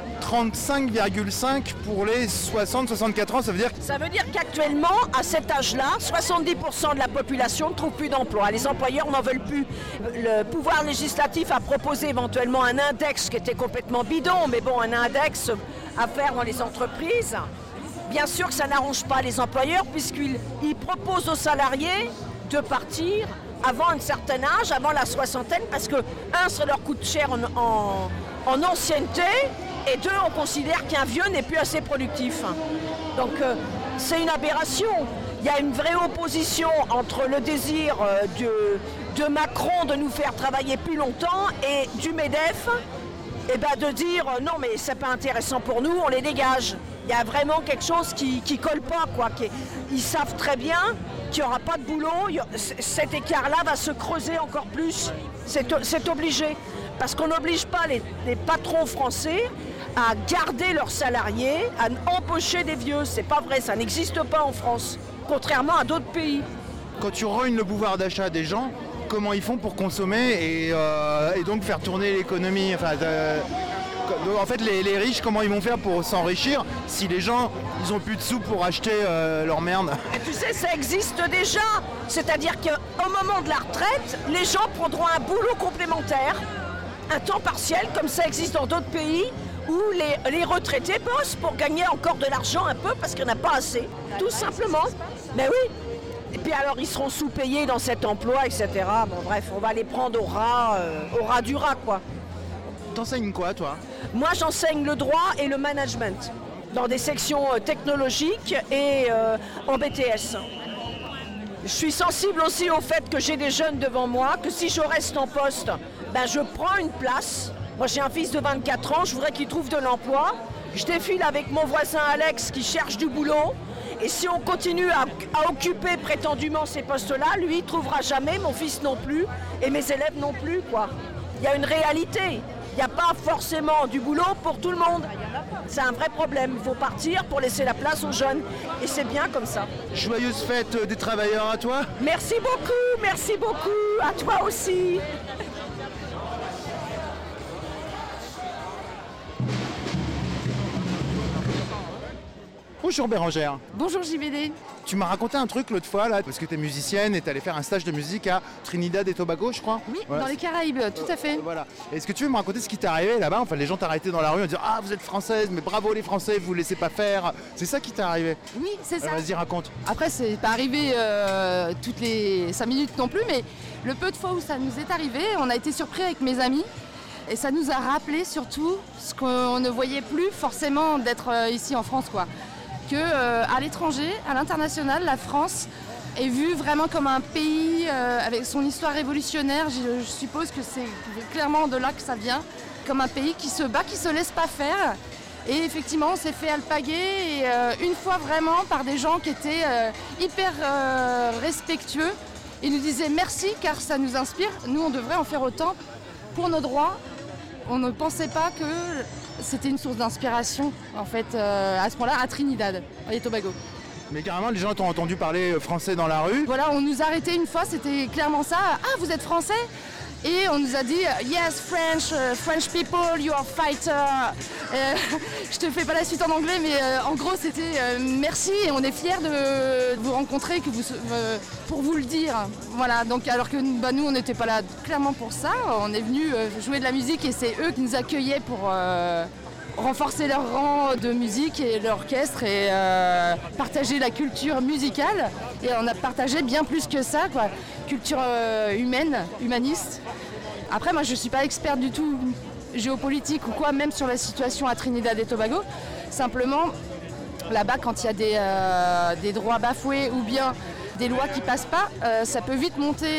35,5 pour les 60-64 ans, ça veut dire... Ça veut dire qu'actuellement, à cet âge-là, 70% de la population ne trouve plus d'emploi. Les employeurs n'en veulent plus. Le pouvoir législatif a proposé éventuellement un index qui était complètement bidon, mais bon, un index à faire dans les entreprises. Bien sûr que ça n'arrange pas les employeurs puisqu'ils proposent aux salariés de partir avant un certain âge, avant la soixantaine, parce que, ça leur coûte cher en ancienneté, et deux, on considère qu'un vieux n'est plus assez productif. Donc c'est une aberration. Il y a une vraie opposition entre le désir de Macron de nous faire travailler plus longtemps et du MEDEF de dire non mais c'est pas intéressant pour nous, on les dégage. Il y a vraiment quelque chose qui colle pas, quoi. Ils savent très bien qu'il n'y aura pas de boulot, cet écart-là va se creuser encore plus. C'est obligé. Parce qu'on n'oblige pas les patrons français à garder leurs salariés, à embaucher des vieux. C'est pas vrai, ça n'existe pas en France, contrairement à d'autres pays. Quand tu rognes le pouvoir d'achat des gens, comment ils font pour consommer et donc faire tourner l'économie en fait, les riches, comment ils vont faire pour s'enrichir si les gens, ils ont plus de sous pour acheter leur merde? Et tu sais, ça existe déjà. C'est-à-dire qu'au moment de la retraite, les gens prendront un boulot complémentaire, un temps partiel, comme ça existe dans d'autres pays, où les retraités bossent pour gagner encore de l'argent un peu parce qu'il n'y en a pas assez. Tout simplement. Mais oui. Et puis alors, ils seront sous-payés dans cet emploi, etc. Bon, bref, on va les prendre au ras du rat, quoi. T'enseignes quoi, toi? Moi, j'enseigne le droit et le management dans des sections technologiques et en BTS. Je suis sensible aussi au fait que j'ai des jeunes devant moi, que si je reste en poste, je prends une place. Moi, j'ai un fils de 24 ans, je voudrais qu'il trouve de l'emploi. Je défile avec mon voisin Alex qui cherche du boulot. Et si on continue à occuper prétendument ces postes-là, lui, il ne trouvera jamais, mon fils non plus, et mes élèves non plus, quoi. Il y a une réalité. Il n'y a pas forcément du boulot pour tout le monde. C'est un vrai problème. Il faut partir pour laisser la place aux jeunes. Et c'est bien comme ça. Joyeuse fête des travailleurs à toi. Merci beaucoup. À toi aussi. Bonjour Bérangère. Bonjour JBD. Tu m'as raconté un truc l'autre fois là, parce que tu es musicienne et tu allais faire un stage de musique à Trinidad et Tobago, je crois. Oui, voilà. Dans les Caraïbes, tout à fait. Voilà. Est-ce que tu veux me raconter ce qui t'est arrivé là-bas? Enfin, les gens t'arrêtaient dans la rue en disant ah, vous êtes française, mais bravo les Français, vous laissez pas faire. C'est ça qui t'est arrivé? Oui, c'est ça. Vas-y, raconte. Après, c'est pas arrivé toutes les 5 minutes non plus, mais le peu de fois où ça nous est arrivé, on a été surpris avec mes amis. Et ça nous a rappelé surtout ce qu'on ne voyait plus forcément d'être ici en France, quoi. À l'étranger, à l'international, la France est vue vraiment comme un pays avec son histoire révolutionnaire. Je suppose que c'est clairement de là que ça vient, comme un pays qui se bat, qui se laisse pas faire. Et effectivement, on s'est fait alpaguer et une fois vraiment par des gens qui étaient hyper respectueux. Ils nous disaient merci car ça nous inspire. Nous, on devrait en faire autant pour nos droits. On ne pensait pas que c'était une source d'inspiration, en fait, à ce moment-là, à Trinidad et Tobago. Mais carrément, les gens t'ont entendu parler français dans la rue. Voilà, on nous arrêtait une fois, c'était clairement ça. Ah, vous êtes français? Et on nous a dit yes French people, you are fighter. Je te fais pas la suite en anglais, mais en gros c'était merci et on est fiers de vous rencontrer pour vous le dire. Voilà, donc alors que nous on n'était pas là clairement pour ça, on est venus jouer de la musique et c'est eux qui nous accueillaient pour renforcer leur rang de musique et l'orchestre et partager la culture musicale. Et on a partagé bien plus que ça, quoi. Culture humaniste. Après, moi, je ne suis pas experte du tout géopolitique ou quoi, même sur la situation à Trinidad et Tobago. Simplement, là-bas, quand il y a des droits bafoués ou bien des lois qui passent pas, ça peut vite monter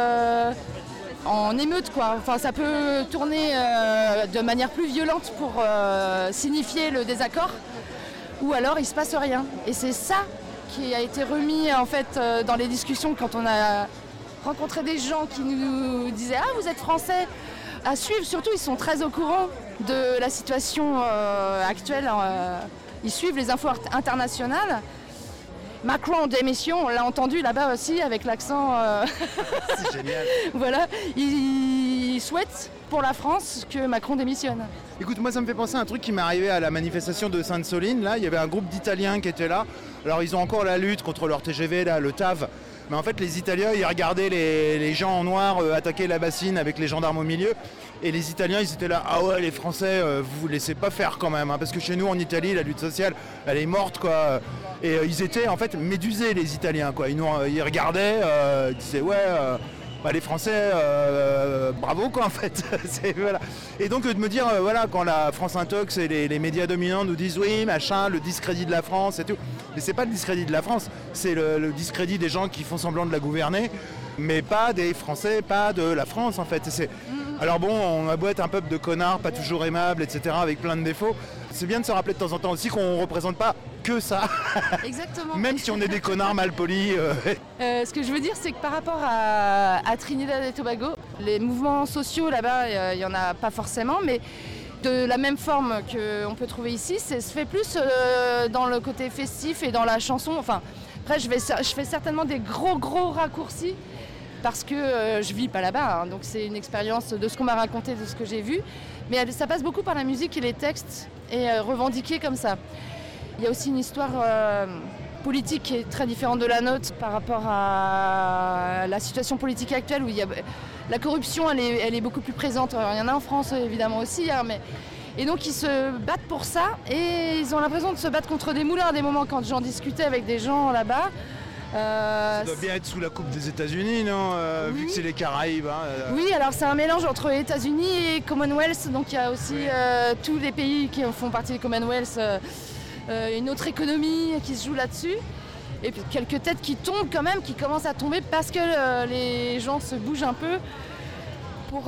en émeute, quoi. Enfin, ça peut tourner de manière plus violente pour signifier le désaccord, ou alors il se passe rien. Et c'est ça qui a été remis en fait dans les discussions quand on a rencontré des gens qui nous disaient « Ah, vous êtes français !» À suivre, surtout, ils sont très au courant de la situation actuelle. Ils suivent les infos internationales. Macron en démission, on l'a entendu là-bas aussi avec l'accent. C'est génial. Voilà, il souhaite pour la France que Macron démissionne. Écoute, moi ça me fait penser à un truc qui m'est arrivé à la manifestation de Sainte-Soline. Là, il y avait un groupe d'Italiens qui étaient là. Alors ils ont encore la lutte contre leur TGV, là, le TAV. Mais en fait, les Italiens, ils regardaient les gens en noir attaquer la bassine avec les gendarmes au milieu. Et les Italiens, ils étaient là, ah ouais, les Français, vous laissez pas faire quand même. Hein, parce que chez nous, en Italie, la lutte sociale, elle est morte, quoi. Et ils étaient, en fait, médusés, les Italiens, quoi. Ils regardaient, ils disaient, ouais, les Français, bravo, quoi, en fait. Voilà. Et donc, de me dire, voilà, quand la France Intox et les médias dominants nous disent, oui, machin, le discrédit de la France et tout. Mais c'est pas le discrédit de la France, c'est le discrédit des gens qui font semblant de la gouverner, mais pas des Français, pas de la France, en fait. Alors bon, on a beau être un peuple de connards, pas toujours aimables, etc., avec plein de défauts. C'est bien de se rappeler de temps en temps aussi qu'on ne représente pas que ça. Exactement. Même si on est des connards mal polis. Ce que je veux dire, c'est que par rapport à Trinidad et Tobago, les mouvements sociaux là-bas, il n'y en a pas forcément, mais de la même forme qu'on peut trouver ici, ça se fait plus dans le côté festif et dans la chanson. Enfin, après, je fais certainement des gros raccourcis parce que je vis pas là-bas, hein, donc c'est une expérience de ce qu'on m'a raconté, de ce que j'ai vu. Mais ça passe beaucoup par la musique et les textes, et revendiqués comme ça. Il y a aussi une histoire politique qui est très différente de la nôtre par rapport à la situation politique actuelle, où la corruption elle est beaucoup plus présente. Alors, il y en a en France évidemment aussi, hein, et donc ils se battent pour ça, et ils ont l'impression de se battre contre des moulins à des moments. Quand j'en discutais avec des gens là-bas, ça doit bien être sous la coupe des États-Unis, non oui. Vu que c'est les Caraïbes. Hein, Oui, alors c'est un mélange entre États-Unis et Commonwealth, donc il y a aussi tous les pays qui font partie du Commonwealth, une autre économie qui se joue là-dessus. Et puis quelques têtes qui tombent quand même, qui commencent à tomber parce que les gens se bougent un peu pour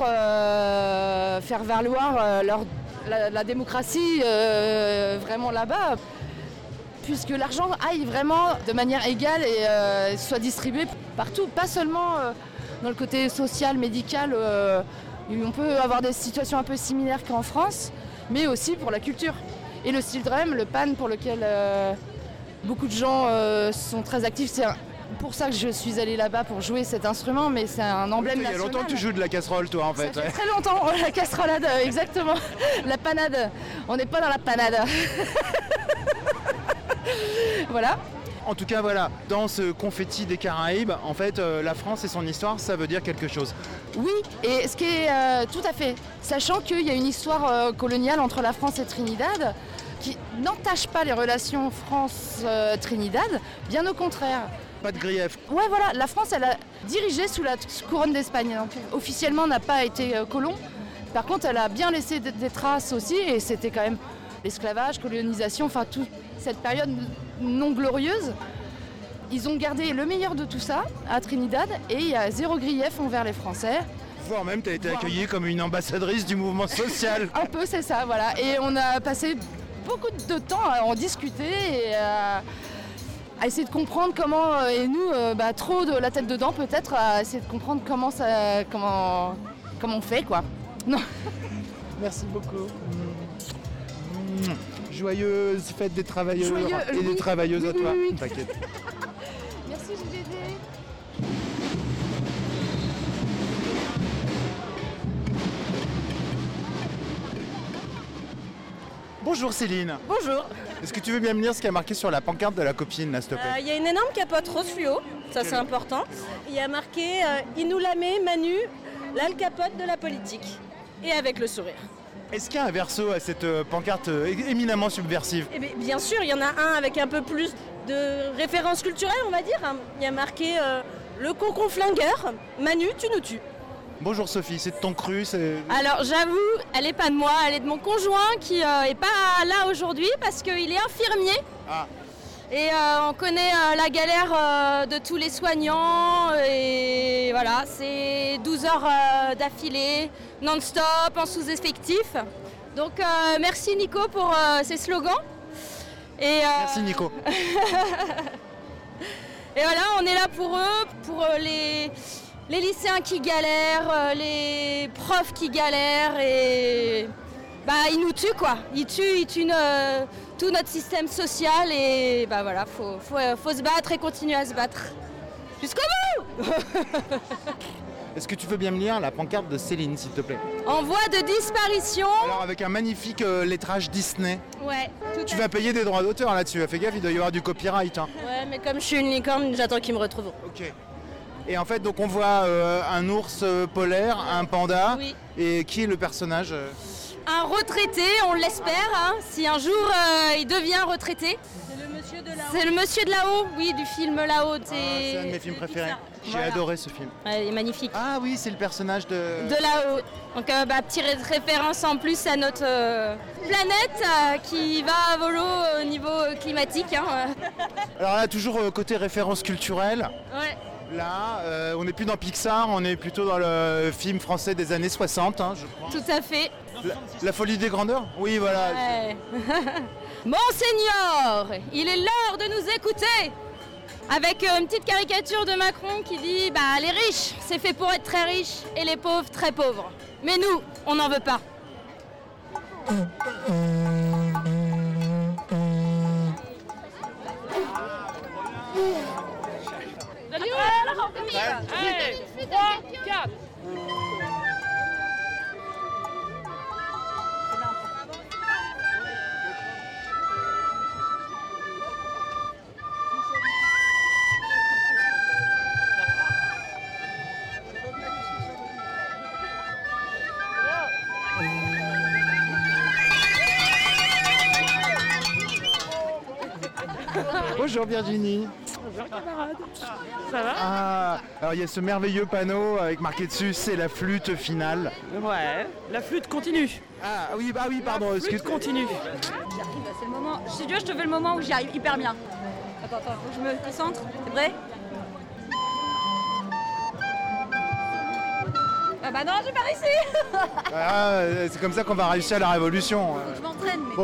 faire valoir la démocratie vraiment là-bas. Puisque l'argent aille vraiment de manière égale et soit distribué partout, pas seulement dans le côté social, médical, où on peut avoir des situations un peu similaires qu'en France, mais aussi pour la culture. Et le steel drum, le pan, pour lequel beaucoup de gens sont très actifs, c'est pour ça que je suis allée là-bas pour jouer cet instrument, mais c'est un emblème national. Il y a longtemps que tu joues de la casserole, toi, en fait. Ça fait très longtemps, la casserolade, exactement. La panade, on n'est pas dans la panade. Voilà. En tout cas, voilà, dans ce confetti des Caraïbes, en fait, la France et son histoire, ça veut dire quelque chose. Oui, et ce qui est tout à fait, sachant qu'il y a une histoire coloniale entre la France et Trinidad qui n'entache pas les relations France-Trinidad, bien au contraire. Pas de grief. Ouais, voilà, la France, elle a dirigé sous la couronne d'Espagne. Donc, officiellement, n'a pas été colon. Par contre, elle a bien laissé des traces aussi, et c'était quand même l'esclavage, colonisation, enfin toute cette période non glorieuse. Ils ont gardé le meilleur de tout ça à Trinidad, et il y a zéro grief envers les Français. Voire même, tu as été accueillie comme une ambassadrice du mouvement social. Un peu, c'est ça, voilà. Et on a passé beaucoup de temps à en discuter et à essayer de comprendre comment, et nous, trop de la tête dedans peut-être, à essayer de comprendre comment on fait, quoi. Non. Merci beaucoup. Joyeuse fête des travailleurs et des travailleuses à toi. Oui. T'inquiète. Merci JDD. Bonjour Céline. Bonjour. Est-ce que tu veux bien me lire ce qui a marqué sur la pancarte de la copine, là, s'il te plaît? Il y a une énorme capote rose fluo, ça c'est important. Il y a marqué Inoulame Manu, l'al capote de la politique. Et avec le sourire. Est-ce qu'il y a un verso à cette pancarte éminemment subversive? Eh bien sûr, il y en a un avec un peu plus de références culturelles, on va dire. Il y a marqué le concon flingueur, Manu, tu nous tues. Bonjour Sophie, c'est de ton cru, c'est... Alors j'avoue, elle n'est pas de moi, elle est de mon conjoint qui est pas là aujourd'hui parce qu'il est infirmier. Ah. Et on connaît la galère de tous les soignants et voilà, c'est 12 heures d'affilée, non-stop, en sous-effectif. Donc merci Nico pour ces slogans. Merci Nico. Et voilà, on est là pour eux, pour les lycéens qui galèrent, les profs qui galèrent et ils nous tuent quoi. Ils tuent tout notre système social et voilà, faut se battre et continuer à se battre. Jusqu'au bout. Est-ce que tu veux bien me lire la pancarte de Céline, s'il te plaît? En voie de disparition. Alors avec un magnifique lettrage Disney. Ouais, tout Tu vas payer des droits d'auteur là-dessus, fais gaffe, il doit y avoir du copyright. Hein. Ouais, mais comme je suis une licorne, j'attends qu'ils me retrouvent. Ok. Et en fait, donc on voit un ours polaire, un panda. Oui. Et qui est le personnage? Un retraité, on l'espère, hein, si un jour il devient retraité. C'est le monsieur de là-haut. C'est le monsieur de là-haut, oui, du film là-haut. C'est un de mes films préférés. J'ai adoré ce film. Ouais, il est magnifique. Ah oui, c'est le personnage de là-haut. Donc petite référence en plus à notre planète qui va à volo au niveau climatique. Hein. Alors là, toujours côté référence culturelle. Ouais. Là, on n'est plus dans Pixar, on est plutôt dans le film français des années 60, hein, je crois. Tout à fait. La folie des grandeurs? Oui, voilà. Ouais. Monseigneur, il est l'heure de nous écouter. Avec une petite caricature de Macron qui dit les riches, c'est fait pour être très riches et les pauvres, très pauvres. Mais nous, on n'en veut pas. Allez, 3, 4. Bonjour Virginie. Bonjour camarade. Ça va? Ah, alors il y a ce merveilleux panneau avec marqué dessus, c'est la flûte finale. Ouais, la flûte continue. Ah oui, pardon, flûte continue. J'arrive, c'est le moment. Si tu veux, je te fais le moment où j'y arrive hyper bien. Attends, faut que je me concentre. T'es prêt? Ah bah non, j'ai pas réussi. Ah, c'est comme ça qu'on va réussir la révolution. Je m'entraîne, mais... Bon,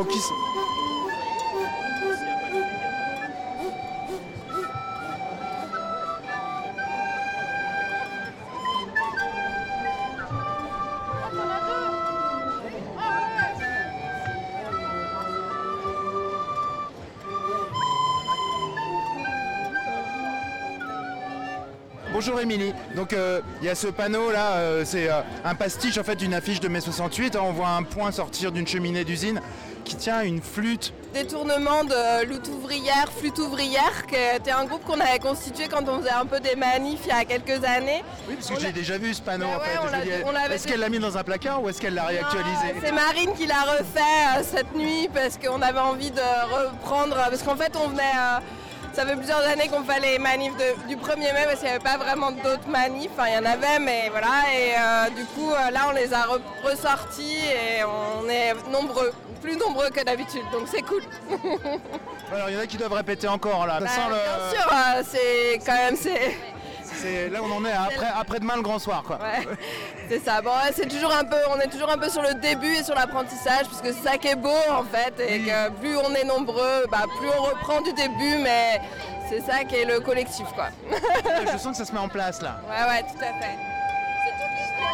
Bonjour Émilie, donc il y a ce panneau là, c'est un pastiche en fait d'une affiche de mai 68, on voit un point sortir d'une cheminée d'usine qui tient une flûte. Détournement de lutte ouvrière, flûte ouvrière, qui était un groupe qu'on avait constitué quand on faisait un peu des manifs il y a quelques années. Oui, parce que j'ai déjà vu ce panneau en fait. Est-ce déjà... qu'elle l'a mis dans un placard ou est-ce qu'elle l'a réactualisé? C'est Marine qui l'a refait cette nuit parce qu'on avait envie de reprendre, parce qu'en fait on venait... Ça fait plusieurs années qu'on fait les manifs du 1er mai parce qu'il n'y avait pas vraiment d'autres manifs. Enfin, il y en avait, mais voilà. Et du coup, là, on les a ressortis et on est nombreux. Plus nombreux que d'habitude, donc c'est cool. Alors, il y en a qui doivent répéter encore, là. Bien sûr, c'est quand même... Là on en est après-demain le grand soir quoi. Ouais, c'est ça. Bon, c'est toujours on est toujours un peu sur le début et sur l'apprentissage parce que c'est ça qui est beau en fait et que plus on est nombreux, plus on reprend du début, mais c'est ça qui est le collectif quoi. Je sens que ça se met en place là. Ouais, tout à fait. C'est toute l'histoire.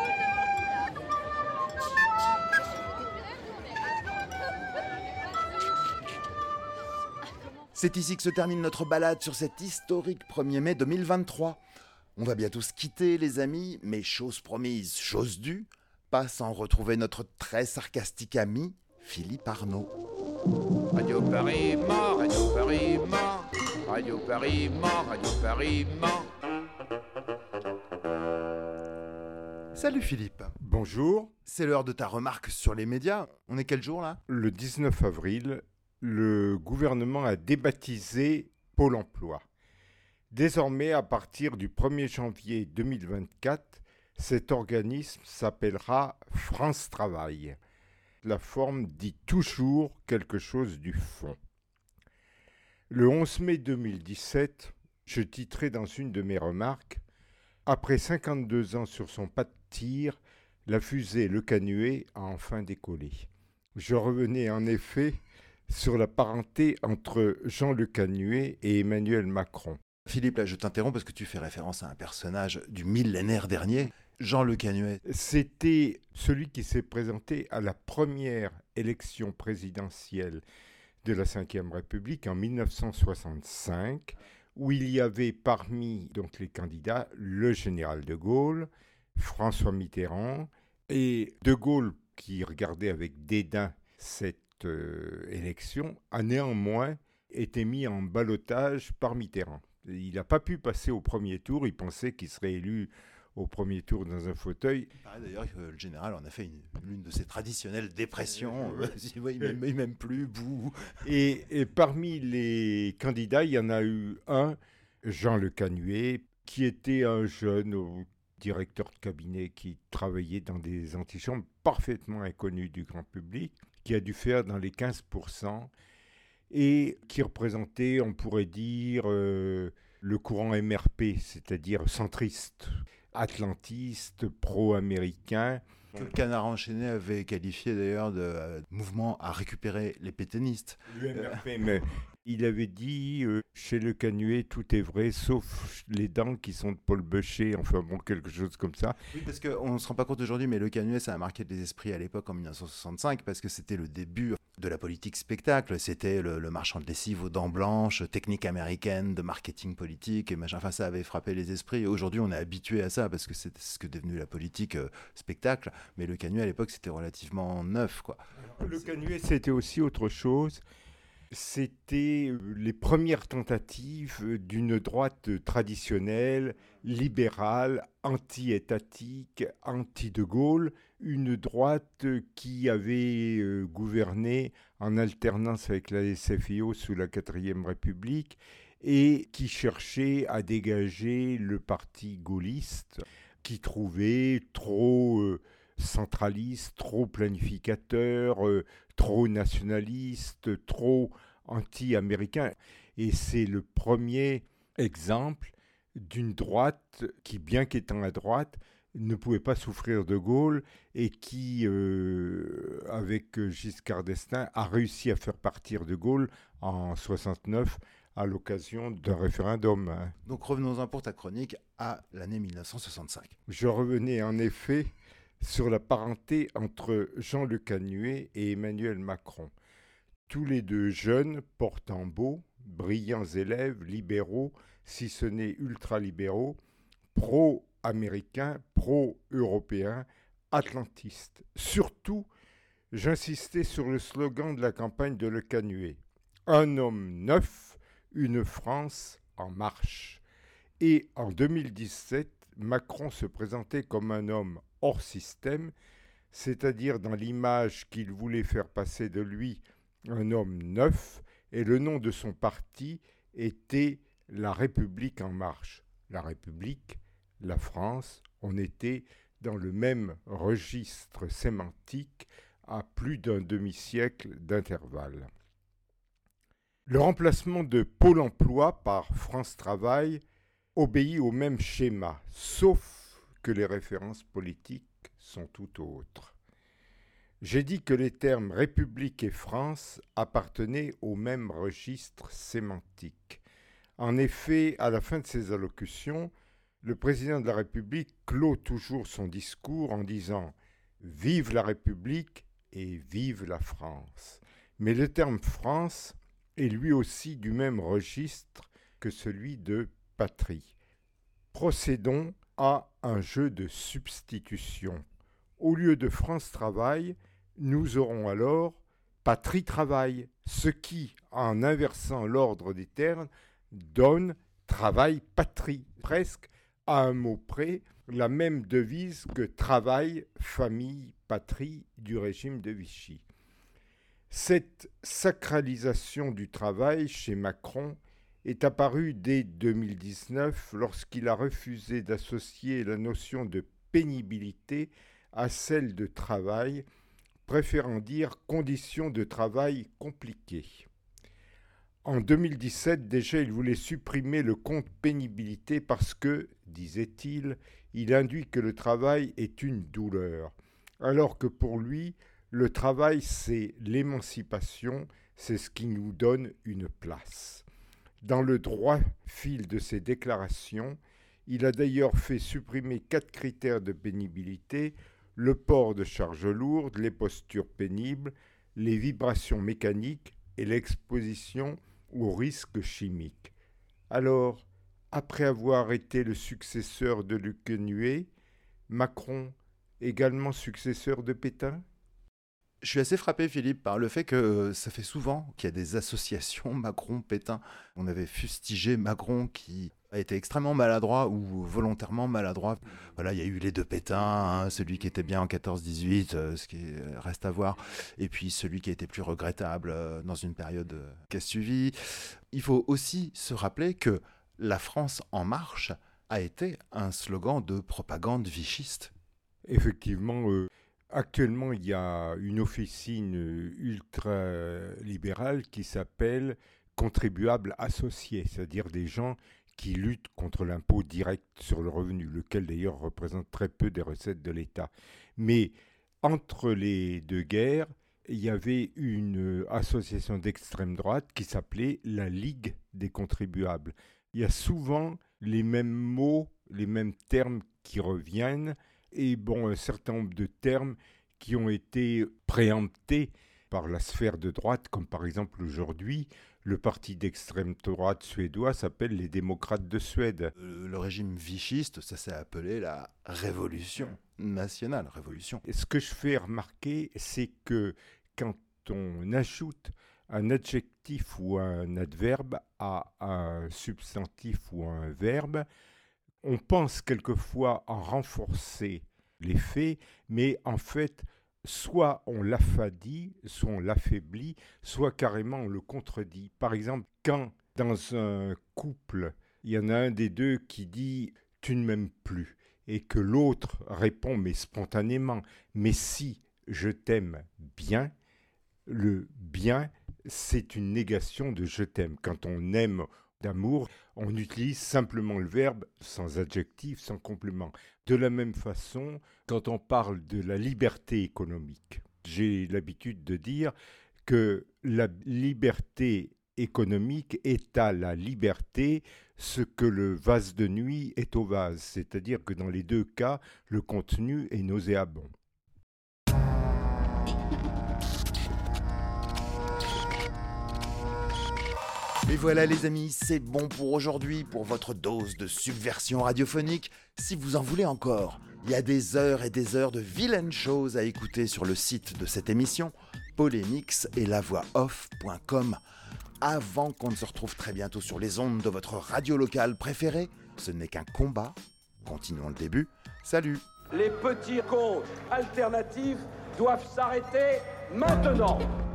C'est ici que se termine notre balade sur cet historique 1er mai 2023. On va bientôt se quitter les amis, mais chose promise, chose due, pas sans retrouver notre très sarcastique ami Philippe Arnaud. Radio Paris mort, Radio Paris mort, Radio Paris mort, Radio Paris mort. Salut Philippe. Bonjour. C'est l'heure de ta remarque sur les médias. On est quel jour là ? Le 19 avril, le gouvernement a débaptisé Pôle emploi. Désormais, à partir du 1er janvier 2024, cet organisme s'appellera France Travail. La forme dit toujours quelque chose du fond. Le 11 mai 2017, je titrais dans une de mes remarques « Après 52 ans sur son pas de tir, la fusée Le Canuet a enfin décollé ». Je revenais en effet sur la parenté entre Jean Le Canuet et Emmanuel Macron. Philippe, là je t'interromps parce que tu fais référence à un personnage du millénaire dernier, Jean Le Canuet. C'était celui qui s'est présenté à la première élection présidentielle de la Ve République en 1965, où il y avait parmi donc, les candidats le général de Gaulle, François Mitterrand, et de Gaulle, qui regardait avec dédain cette élection, a néanmoins été mis en ballottage par Mitterrand. Il n'a pas pu passer au premier tour, il pensait qu'il serait élu au premier tour dans un fauteuil. Il paraît d'ailleurs que le général en a fait l'une de ses traditionnelles dépressions. Il m'aime plus, bouh. Et parmi les candidats, il y en a eu un, Jean Le Canuet, qui était un jeune directeur de cabinet qui travaillait dans des antichambres parfaitement inconnus du grand public, qui a dû faire dans les 15%, et qui représentait, on pourrait dire, le courant MRP, c'est-à-dire centriste, atlantiste, pro-américain. Que le Canard enchaîné avait qualifié d'ailleurs de mouvement à récupérer les pétainistes. Le MRP, mais il avait dit chez Le Canuet tout est vrai sauf les dents qui sont de Paul Beuchet, enfin bon, quelque chose comme ça. Oui, parce qu'on ne se rend pas compte aujourd'hui, mais Le Canuet, ça a marqué des esprits à l'époque en 1965 parce que c'était le début de la politique spectacle. C'était le marchand de lessive aux dents blanches, technique américaine de marketing politique et machin. Enfin, ça avait frappé les esprits. Et aujourd'hui, on est habitué à ça parce que c'est ce que est devenu la politique spectacle. Mais Le Canuet, à l'époque, c'était relativement neuf, quoi. Le Canuet, c'était aussi autre chose. C'était les premières tentatives d'une droite traditionnelle, libérale, anti-étatique, anti-De Gaulle, une droite qui avait gouverné en alternance avec la SFIO sous la 4e République et qui cherchait à dégager le parti gaulliste, qui trouvait trop centraliste, trop planificateur, trop nationaliste, trop anti-américain. Et c'est le premier exemple d'une droite qui, bien qu'étant à droite, ne pouvait pas souffrir de Gaulle et qui, avec Giscard d'Estaing, a réussi à faire partir de Gaulle en 1969 à l'occasion d'un référendum. Donc revenons-en pour ta chronique à l'année 1965. Je revenais en effet sur la parenté entre Jean Le Canuet et Emmanuel Macron. Tous les deux jeunes, portant beau, brillants élèves, libéraux, si ce n'est ultralibéraux, pro-américains, pro-européens, atlantistes. Surtout, j'insistais sur le slogan de la campagne de Le Canuet. Un homme neuf, une France en marche. Et en 2017, Macron se présentait comme un homme hors système, c'est-à-dire dans l'image qu'il voulait faire passer de lui un homme neuf, et le nom de son parti était La République en marche. La République, la France, on était dans le même registre sémantique à plus d'un demi-siècle d'intervalle. Le remplacement de Pôle emploi par France Travail obéit au même schéma, sauf que les références politiques sont tout autres. J'ai dit que les termes République et France appartenaient au même registre sémantique. En effet, à la fin de ses allocutions, le président de la République clôt toujours son discours en disant « Vive la République et vive la France ». Mais le terme « France » est lui aussi du même registre que celui de « patrie ». Procédons à un jeu de substitution. Au lieu de France Travail, nous aurons alors patrie-travail, ce qui, en inversant l'ordre des termes, donne travail-patrie, presque à un mot près, la même devise que travail, famille, patrie du régime de Vichy. Cette sacralisation du travail chez Macron est apparue dès 2019 lorsqu'il a refusé d'associer la notion de pénibilité à celle de travail, préférant dire conditions de travail compliquées. En 2017, déjà, il voulait supprimer le compte pénibilité parce que, disait-il, il induit que le travail est une douleur, alors que pour lui, le travail, c'est l'émancipation, c'est ce qui nous donne une place. Dans le droit fil de ses déclarations, il a d'ailleurs fait supprimer 4 critères de pénibilité: le port de charges lourdes, les postures pénibles, les vibrations mécaniques et l'exposition aux risques chimiques. Alors, après avoir été le successeur de Luc Nuet, Macron également successeur de Pétain ? Je suis assez frappé, Philippe, par le fait que ça fait souvent qu'il y a des associations Macron-Pétain. On avait fustigé Macron qui a été extrêmement maladroit ou volontairement maladroit. Voilà, il y a eu les 2 Pétain, celui qui était bien en 14-18, ce qui reste à voir, et puis celui qui a été plus regrettable dans une période qui a suivi. Il faut aussi se rappeler que la France en marche a été un slogan de propagande vichiste. Effectivement, actuellement, il y a une officine ultra-libérale qui s'appelle contribuables associés, c'est-à-dire des gens qui luttent contre l'impôt direct sur le revenu, lequel d'ailleurs représente très peu des recettes de l'État. Mais entre les deux guerres, il y avait une association d'extrême droite qui s'appelait la Ligue des contribuables. Il y a souvent les mêmes mots, les mêmes termes qui reviennent, et bon, un certain nombre de termes qui ont été préemptés par la sphère de droite, comme par exemple aujourd'hui, le parti d'extrême droite suédois s'appelle les démocrates de Suède. Le régime vichiste, ça s'est appelé la révolution nationale, révolution. Et ce que je fais remarquer, c'est que quand on ajoute un adjectif ou un adverbe à un substantif ou à un verbe, on pense quelquefois en renforcer l'effet, mais en fait, soit on l'affadit, soit on l'affaiblit, soit carrément on le contredit. Par exemple, quand dans un couple, il y en a un des deux qui dit « tu ne m'aimes plus » et que l'autre répond, mais spontanément, « mais si je t'aime bien », le « bien », c'est une négation de « je t'aime ». Quand on aime d'amour, on utilise simplement le verbe sans adjectif, sans complément. De la même façon, quand on parle de la liberté économique, j'ai l'habitude de dire que la liberté économique est à la liberté ce que le vase de nuit est au vase, c'est-à-dire que dans les deux cas, le contenu est nauséabond. Et voilà les amis, c'est bon pour aujourd'hui, pour votre dose de subversion radiophonique. Si vous en voulez encore, il y a des heures et des heures de vilaines choses à écouter sur le site de cette émission, Polémix et lavoixoff.com. Avant qu'on ne se retrouve très bientôt sur les ondes de votre radio locale préférée, ce n'est qu'un combat. Continuons le début. Salut! Les petits comptes alternatifs doivent s'arrêter maintenant.